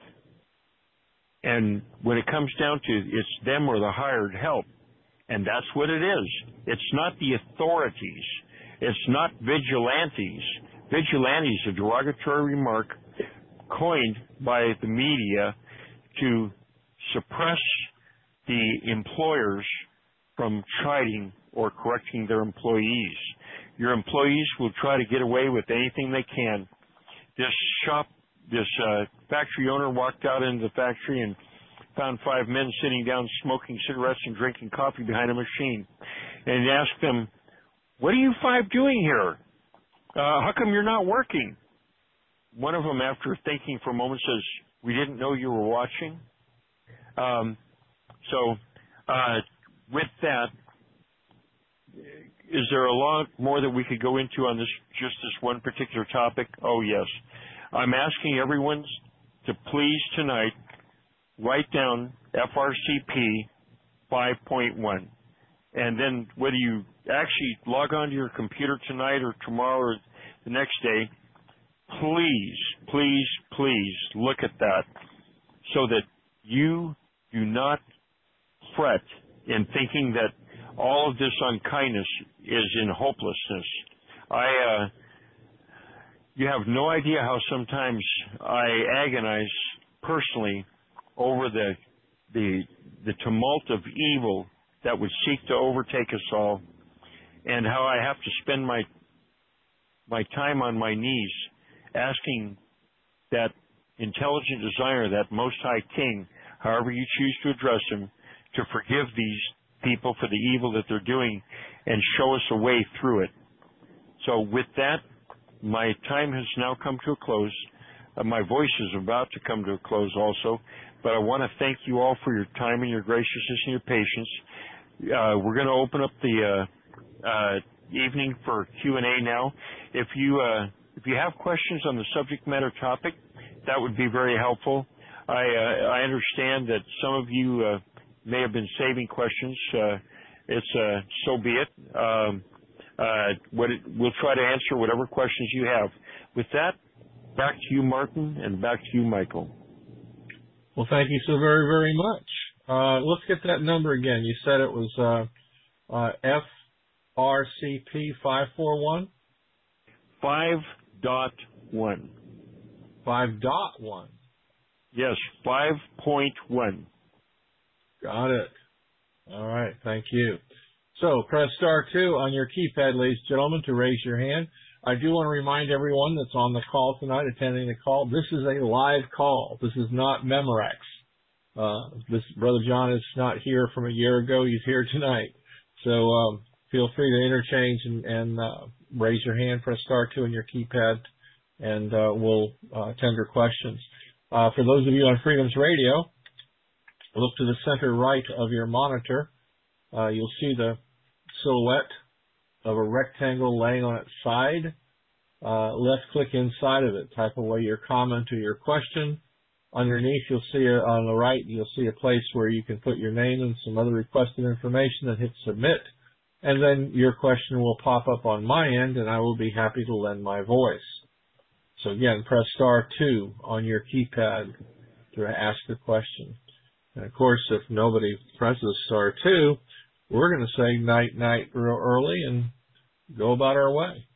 And when it comes down to it's them or the hired help, and that's what it is. It's not the authorities. It's not vigilantes. Vigilantes, a derogatory remark coined by the media to suppress the employers from chiding or correcting their employees. Your employees will try to get away with anything they can. This shop, this uh, factory owner walked out into the factory and found five men sitting down smoking cigarettes and drinking coffee behind a machine. And he asked them, "What are you five doing here? Uh, how come you're not working?" One of them, after thinking for a moment, says, "We didn't know you were watching." Um, so uh, with that, is there a lot more that we could go into on this, just this one particular topic? Oh, yes. I'm asking everyone to please tonight write down F R C P five point one. And then whether you actually log on to your computer tonight or tomorrow or the next day, please, please, please look at that so that you do not fret in thinking that all of this unkindness is in hopelessness. I, uh, you have no idea how sometimes I agonize personally over the the the tumult of evil that would seek to overtake us all, and how I have to spend my my time on my knees asking that intelligent designer, that Most High King, however you choose to address him, to forgive these people for the evil that they're doing and show us a way through it. So with that, my time has now come to a close. Uh, my voice is about to come to a close also, but I want to thank you all for your time and your graciousness and your patience. Uh, we're going to open up the uh, uh, evening for Q and A now. If you uh, if you have questions on the subject matter topic, that would be very helpful. I uh, I understand that some of you uh, may have been saving questions. Uh, it's uh, so be it. Um, uh, what it. We'll try to answer whatever questions you have. With that, back to you, Martin, and back to you, Michael. Well, thank you so very, very much. Uh, let's get that number again. You said it was uh, uh, F R C P five four one? five dot one. five dot one. Yes, five point one. Got it. All right, thank you. So press star two on your keypad, ladies and gentlemen, to raise your hand. I do want to remind everyone that's on the call tonight, attending the call, this is a live call. This is not Memorex. Uh, this Brother John is not here from a year ago. He's here tonight. So um, feel free to interchange and, and uh, raise your hand, press star two on your keypad, and uh, we'll uh, tender questions. Uh, for those of you on Freedom's Radio, look to the center right of your monitor. Uh, you'll see the silhouette of a rectangle laying on its side. Uh, left click inside of it. Type away your comment or your question. Underneath, you'll see a, on the right, you'll see a place where you can put your name and some other requested information and hit submit. And then your question will pop up on my end, and I will be happy to lend my voice. So again, press star two on your keypad to ask a question. And of course, if nobody presses star two, we're going to say night, night real early and go about our way.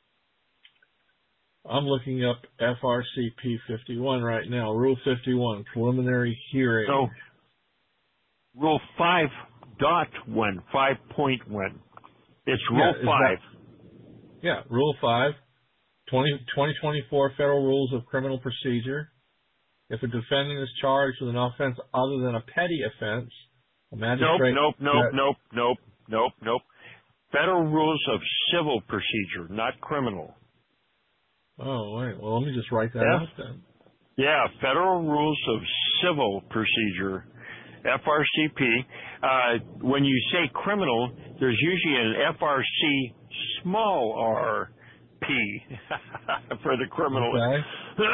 I'm looking up F R C P fifty-one right now, Rule fifty-one, preliminary hearing. So, Rule five dot one, five point one. It's Rule yeah, five. That, yeah, Rule five, twenty twenty-four Federal Rules of Criminal Procedure. If a defendant is charged with an offense other than a petty offense, a magistrate... Nope, nope, nope, that, nope, nope, nope, nope. Federal Rules of Civil Procedure, not criminal. Oh, wait. Well, let me just write that yeah. out then. Yeah, Federal Rules of Civil Procedure, F R C P. Uh, when you say criminal, there's usually an F R C small r P for the criminal. Okay.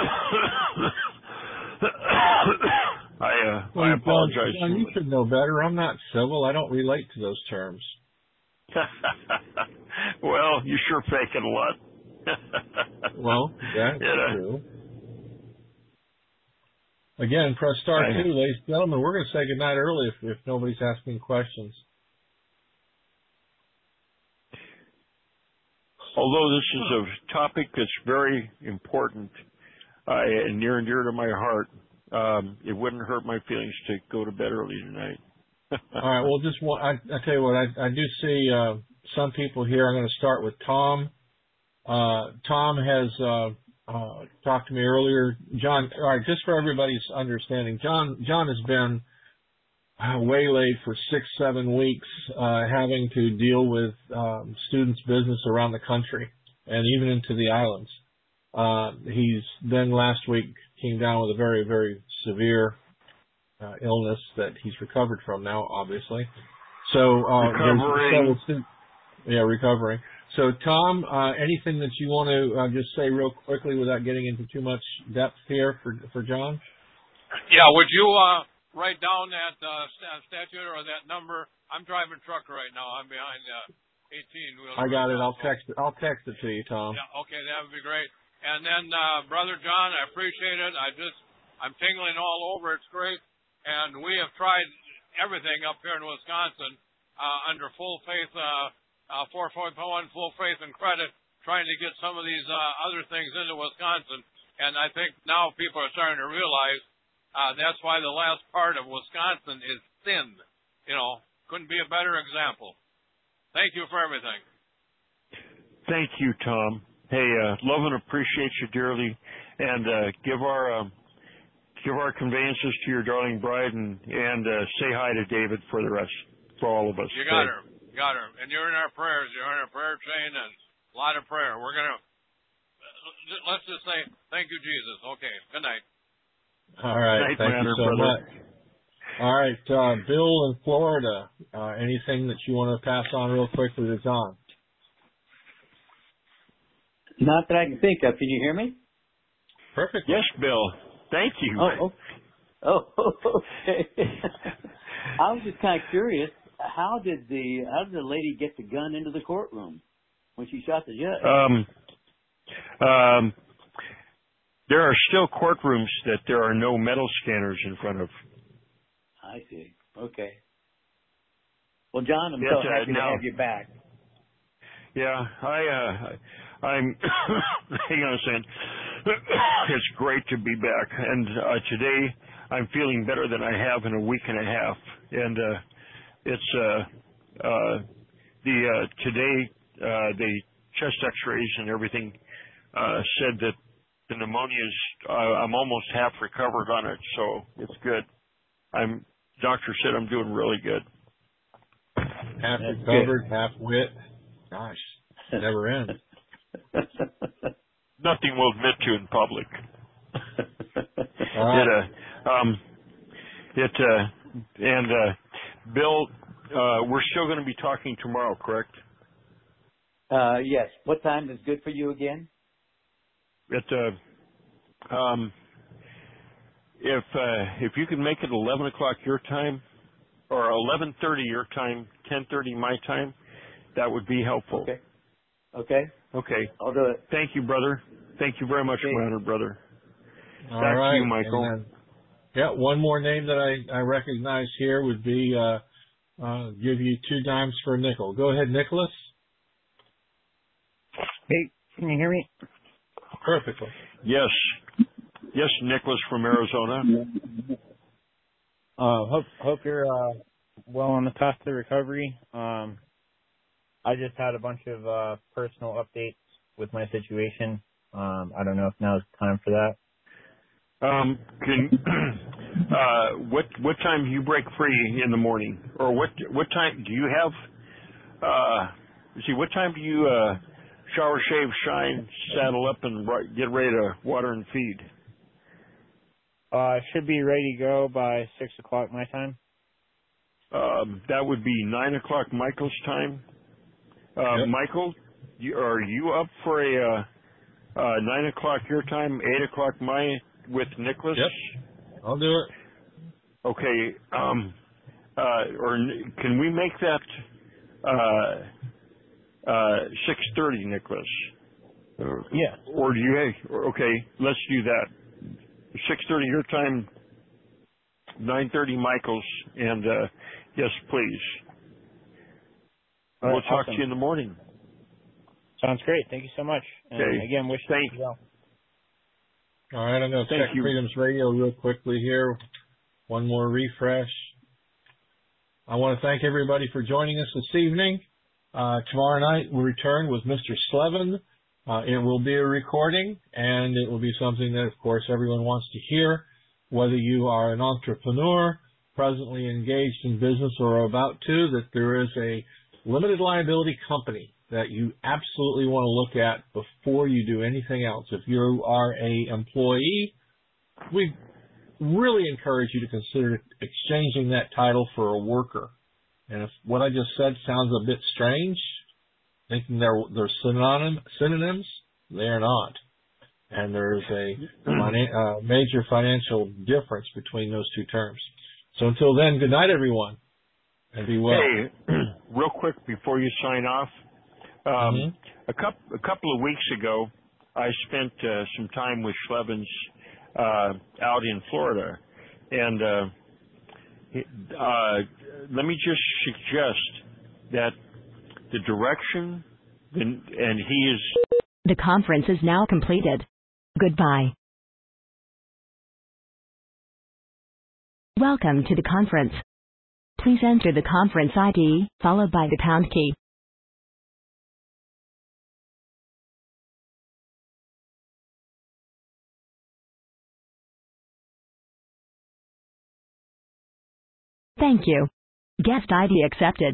I, uh, well, I apologize. John, you should know better. I'm not civil. I don't relate to those terms. Well, you sure fake it a lot. Well, that's yeah. true. Again, press star two, ladies and gentlemen. We're going to say goodnight early if, if nobody's asking questions. Although this is a topic that's very important uh, and near and dear to my heart, um, it wouldn't hurt my feelings to go to bed early tonight. All right. Well, just one, I, I tell you what, I, I do see uh, some people here. I'm going to start with Tom. Uh, Tom has uh, uh, talked to me earlier. John, all right, just for everybody's understanding, John John has been uh, waylaid for six, seven weeks, uh, having to deal with um, students' business around the country and even into the islands. Uh, he's then last week came down with a very, very severe uh, illness that he's recovered from now, obviously. So uh, recovering. Several, yeah, recovering. So, Tom, uh, anything that you want to uh, just say real quickly without getting into too much depth here for for John? Yeah, would you uh, write down that uh, statute or that number? I'm driving a truck right now. I'm behind uh, eighteen wheels. I got it. I'll text it. I'll text it to you, Tom. Yeah, okay, that would be great. And then, uh, Brother John, I appreciate it. I just, I'm tingling all over. It's great. And we have tried everything up here in Wisconsin uh, under full faith. Uh, Uh, four point one, full faith and credit, trying to get some of these uh, other things into Wisconsin. And I think now people are starting to realize uh, that's why the last part of Wisconsin is thin. You know, couldn't be a better example. Thank you for everything. Thank you, Tom. Hey, uh, love and appreciate you dearly, and uh, give our uh, give our conveyances to your darling bride, and and uh, say hi to David for the rest, for all of us. You got her, got her, and you're in our prayers. You're in our prayer chain, and a lot of prayer. We're gonna let's just say thank you, Jesus. Okay, good night. All right, night, thank you so brother. much. All right, uh, Bill in Florida. Uh, anything that you want to pass on real quickly to John? Not that I can think of. Can you hear me? Perfect. Yes, Bill. Thank you. Oh, oh, oh okay. I was just kind of curious. How did the how did the lady get the gun into the courtroom when she shot the judge? Um, um, there are still courtrooms that there are no metal scanners in front of. I see. Okay. Well, John, I'm yes, so happy uh, now, to have you back. Yeah, I, uh, I'm, hang on a second. It's great to be back. And, uh, today I'm feeling better than I have in a week and a half. And, uh, it's, uh, uh, the, uh, today, uh, the chest x-rays and everything, uh, said that the pneumonia's, uh, I'm almost half recovered on it. So it's good. I'm, doctor said I'm doing really good. Half That's recovered, good. half wit. Gosh, never ends. Nothing we'll admit to in public. All right. It, uh, um, it, uh, and, uh, Bill, uh, we're still going to be talking tomorrow, correct? Uh, yes. What time is good for you again? It, uh, um, if, uh, if you can make it eleven o'clock your time, or eleven thirty your time, ten thirty my time, that would be helpful. Okay. Okay. Okay. I'll do it. Thank you, brother. Thank you very much, Okay. my honored brother. All Back right. to you, Michael. And then, yeah, one more name that I, I recognize here would be, uh, uh, give you two dimes for a nickel. Go ahead, Nicholas. Hey, can you hear me? Perfectly. Yes. Yes, Nicholas from Arizona. Uh, hope hope you're uh, well on the path to recovery. Um, I just had a bunch of uh, personal updates with my situation. Um, I don't know if now is time for that. Um, can uh, what what time do you break free in the morning, or what what time do you have? Uh, see, what time do you uh, shower, shave, shine, saddle up, and ri- get ready to water and feed? Uh, I should be ready to go by six o'clock my time. Um, that would be nine o'clock Michael's time. Uh, Yep. Michael, you, are you up for a uh, uh, nine o'clock your time, eight o'clock my with Nicholas? Yep. I'll do it. Okay. Um, uh, or n- can we make that uh, uh, six thirty, Nicholas? Or, Yeah. Or do you? Okay, let's do that. Six thirty your time, nine thirty Michael's, and uh, yes, please. All We'll right, talk awesome. to you in the morning. Sounds great. Thank you so much. And Okay. again, wish Thank- you well. All right, I'm going to Thank check you. Freedom's Radio real quickly here. One more refresh. I want to thank everybody for joining us this evening. Uh, tomorrow night we'll return with Mister Slevin. Uh, it will be a recording, and it will be something that, of course, everyone wants to hear, whether you are an entrepreneur, presently engaged in business or about to, that there is a limited liability company that you absolutely want to look at before you do anything else. If you are a employee, we really encourage you to consider exchanging that title for a worker. And if what I just said sounds a bit strange, thinking they're, they're synonym, synonyms, they are not. And there's a finan- uh, major financial difference between those two terms. So until then, good night, everyone, and be well. Hey, real quick before you sign off, um, Mhm. a couple a couple of weeks ago, I spent uh, some time with Schlevins uh, out in Florida, and uh, uh, let me just suggest that the direction, and he is The conference is now completed. Goodbye. Welcome to the conference. Please enter the conference I D, followed by the pound key. Thank you. Guest I D accepted.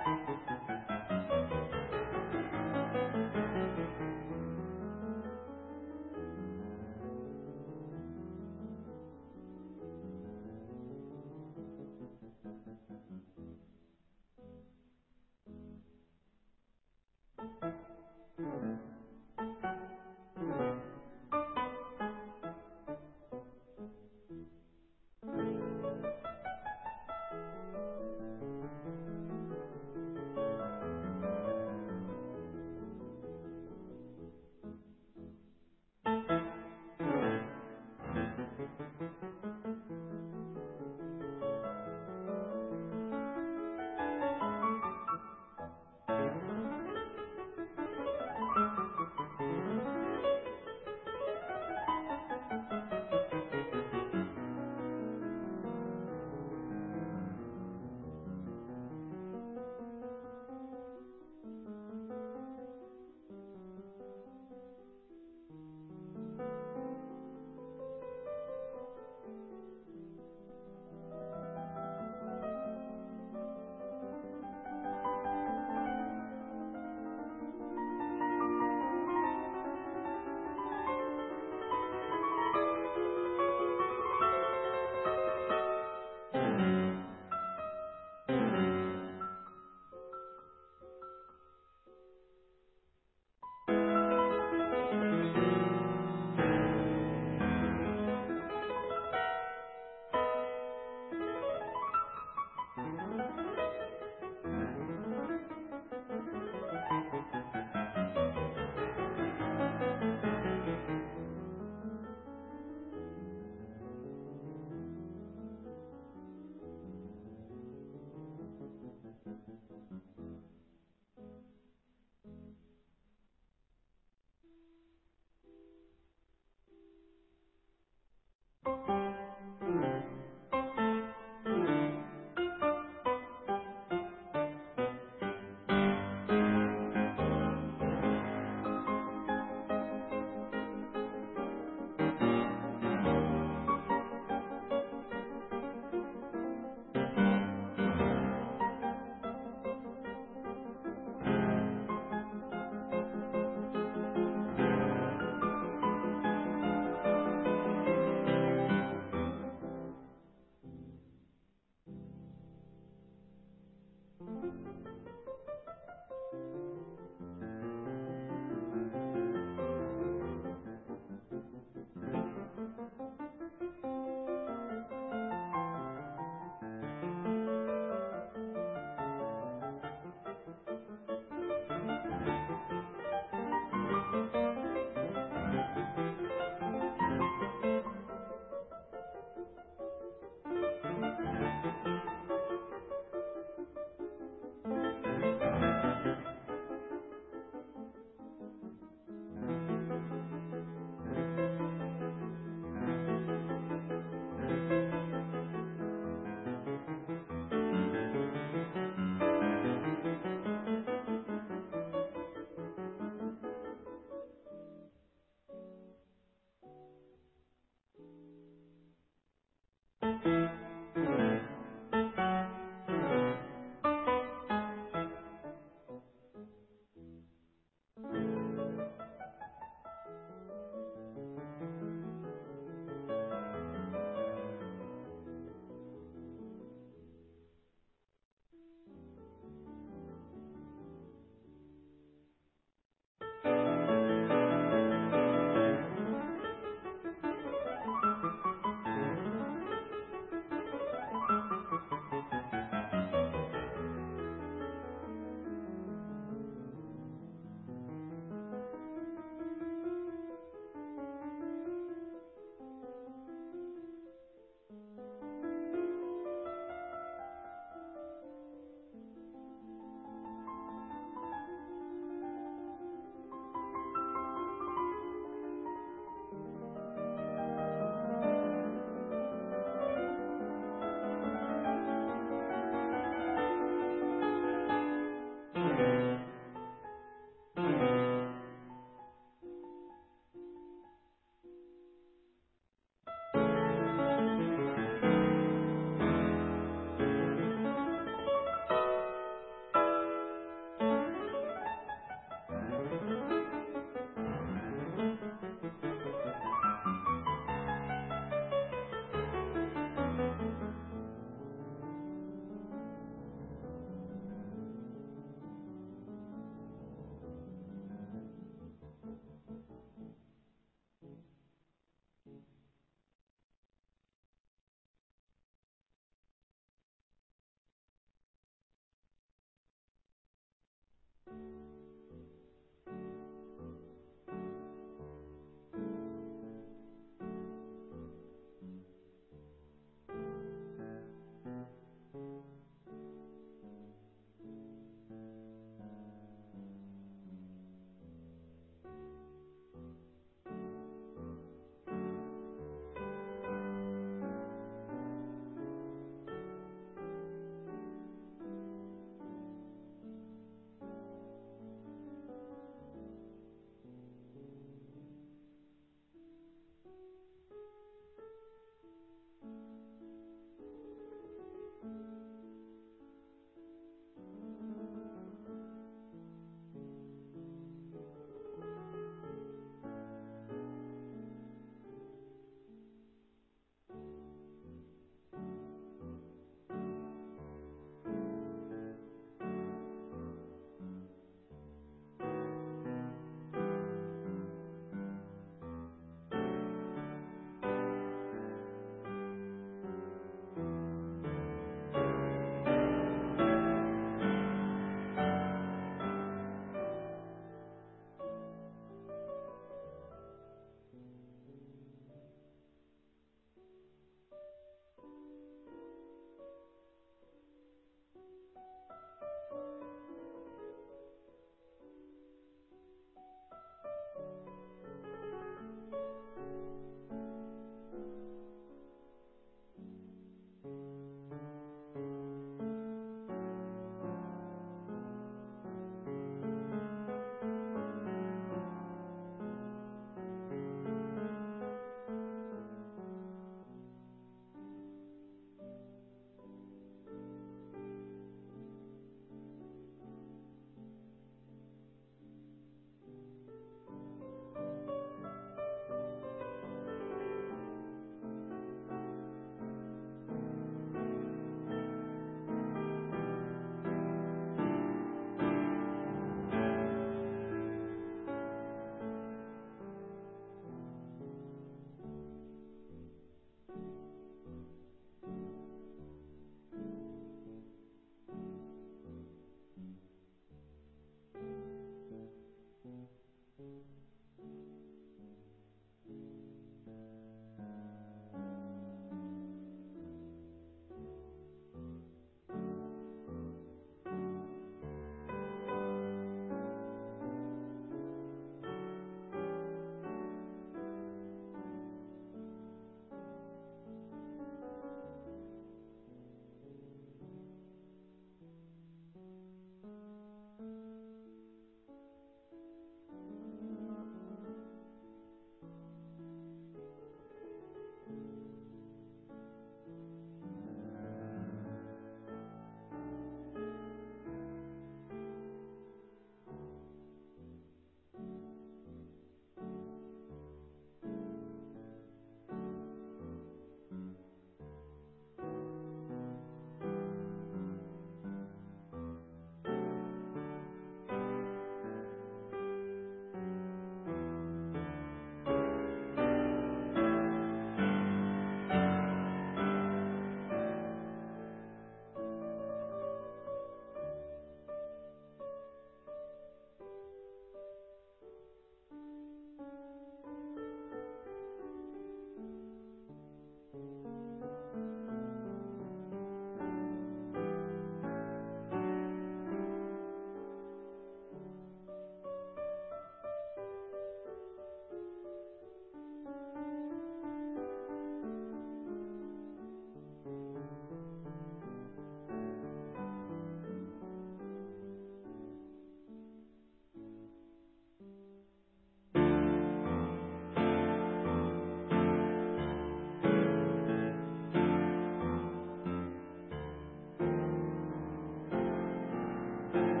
Bye.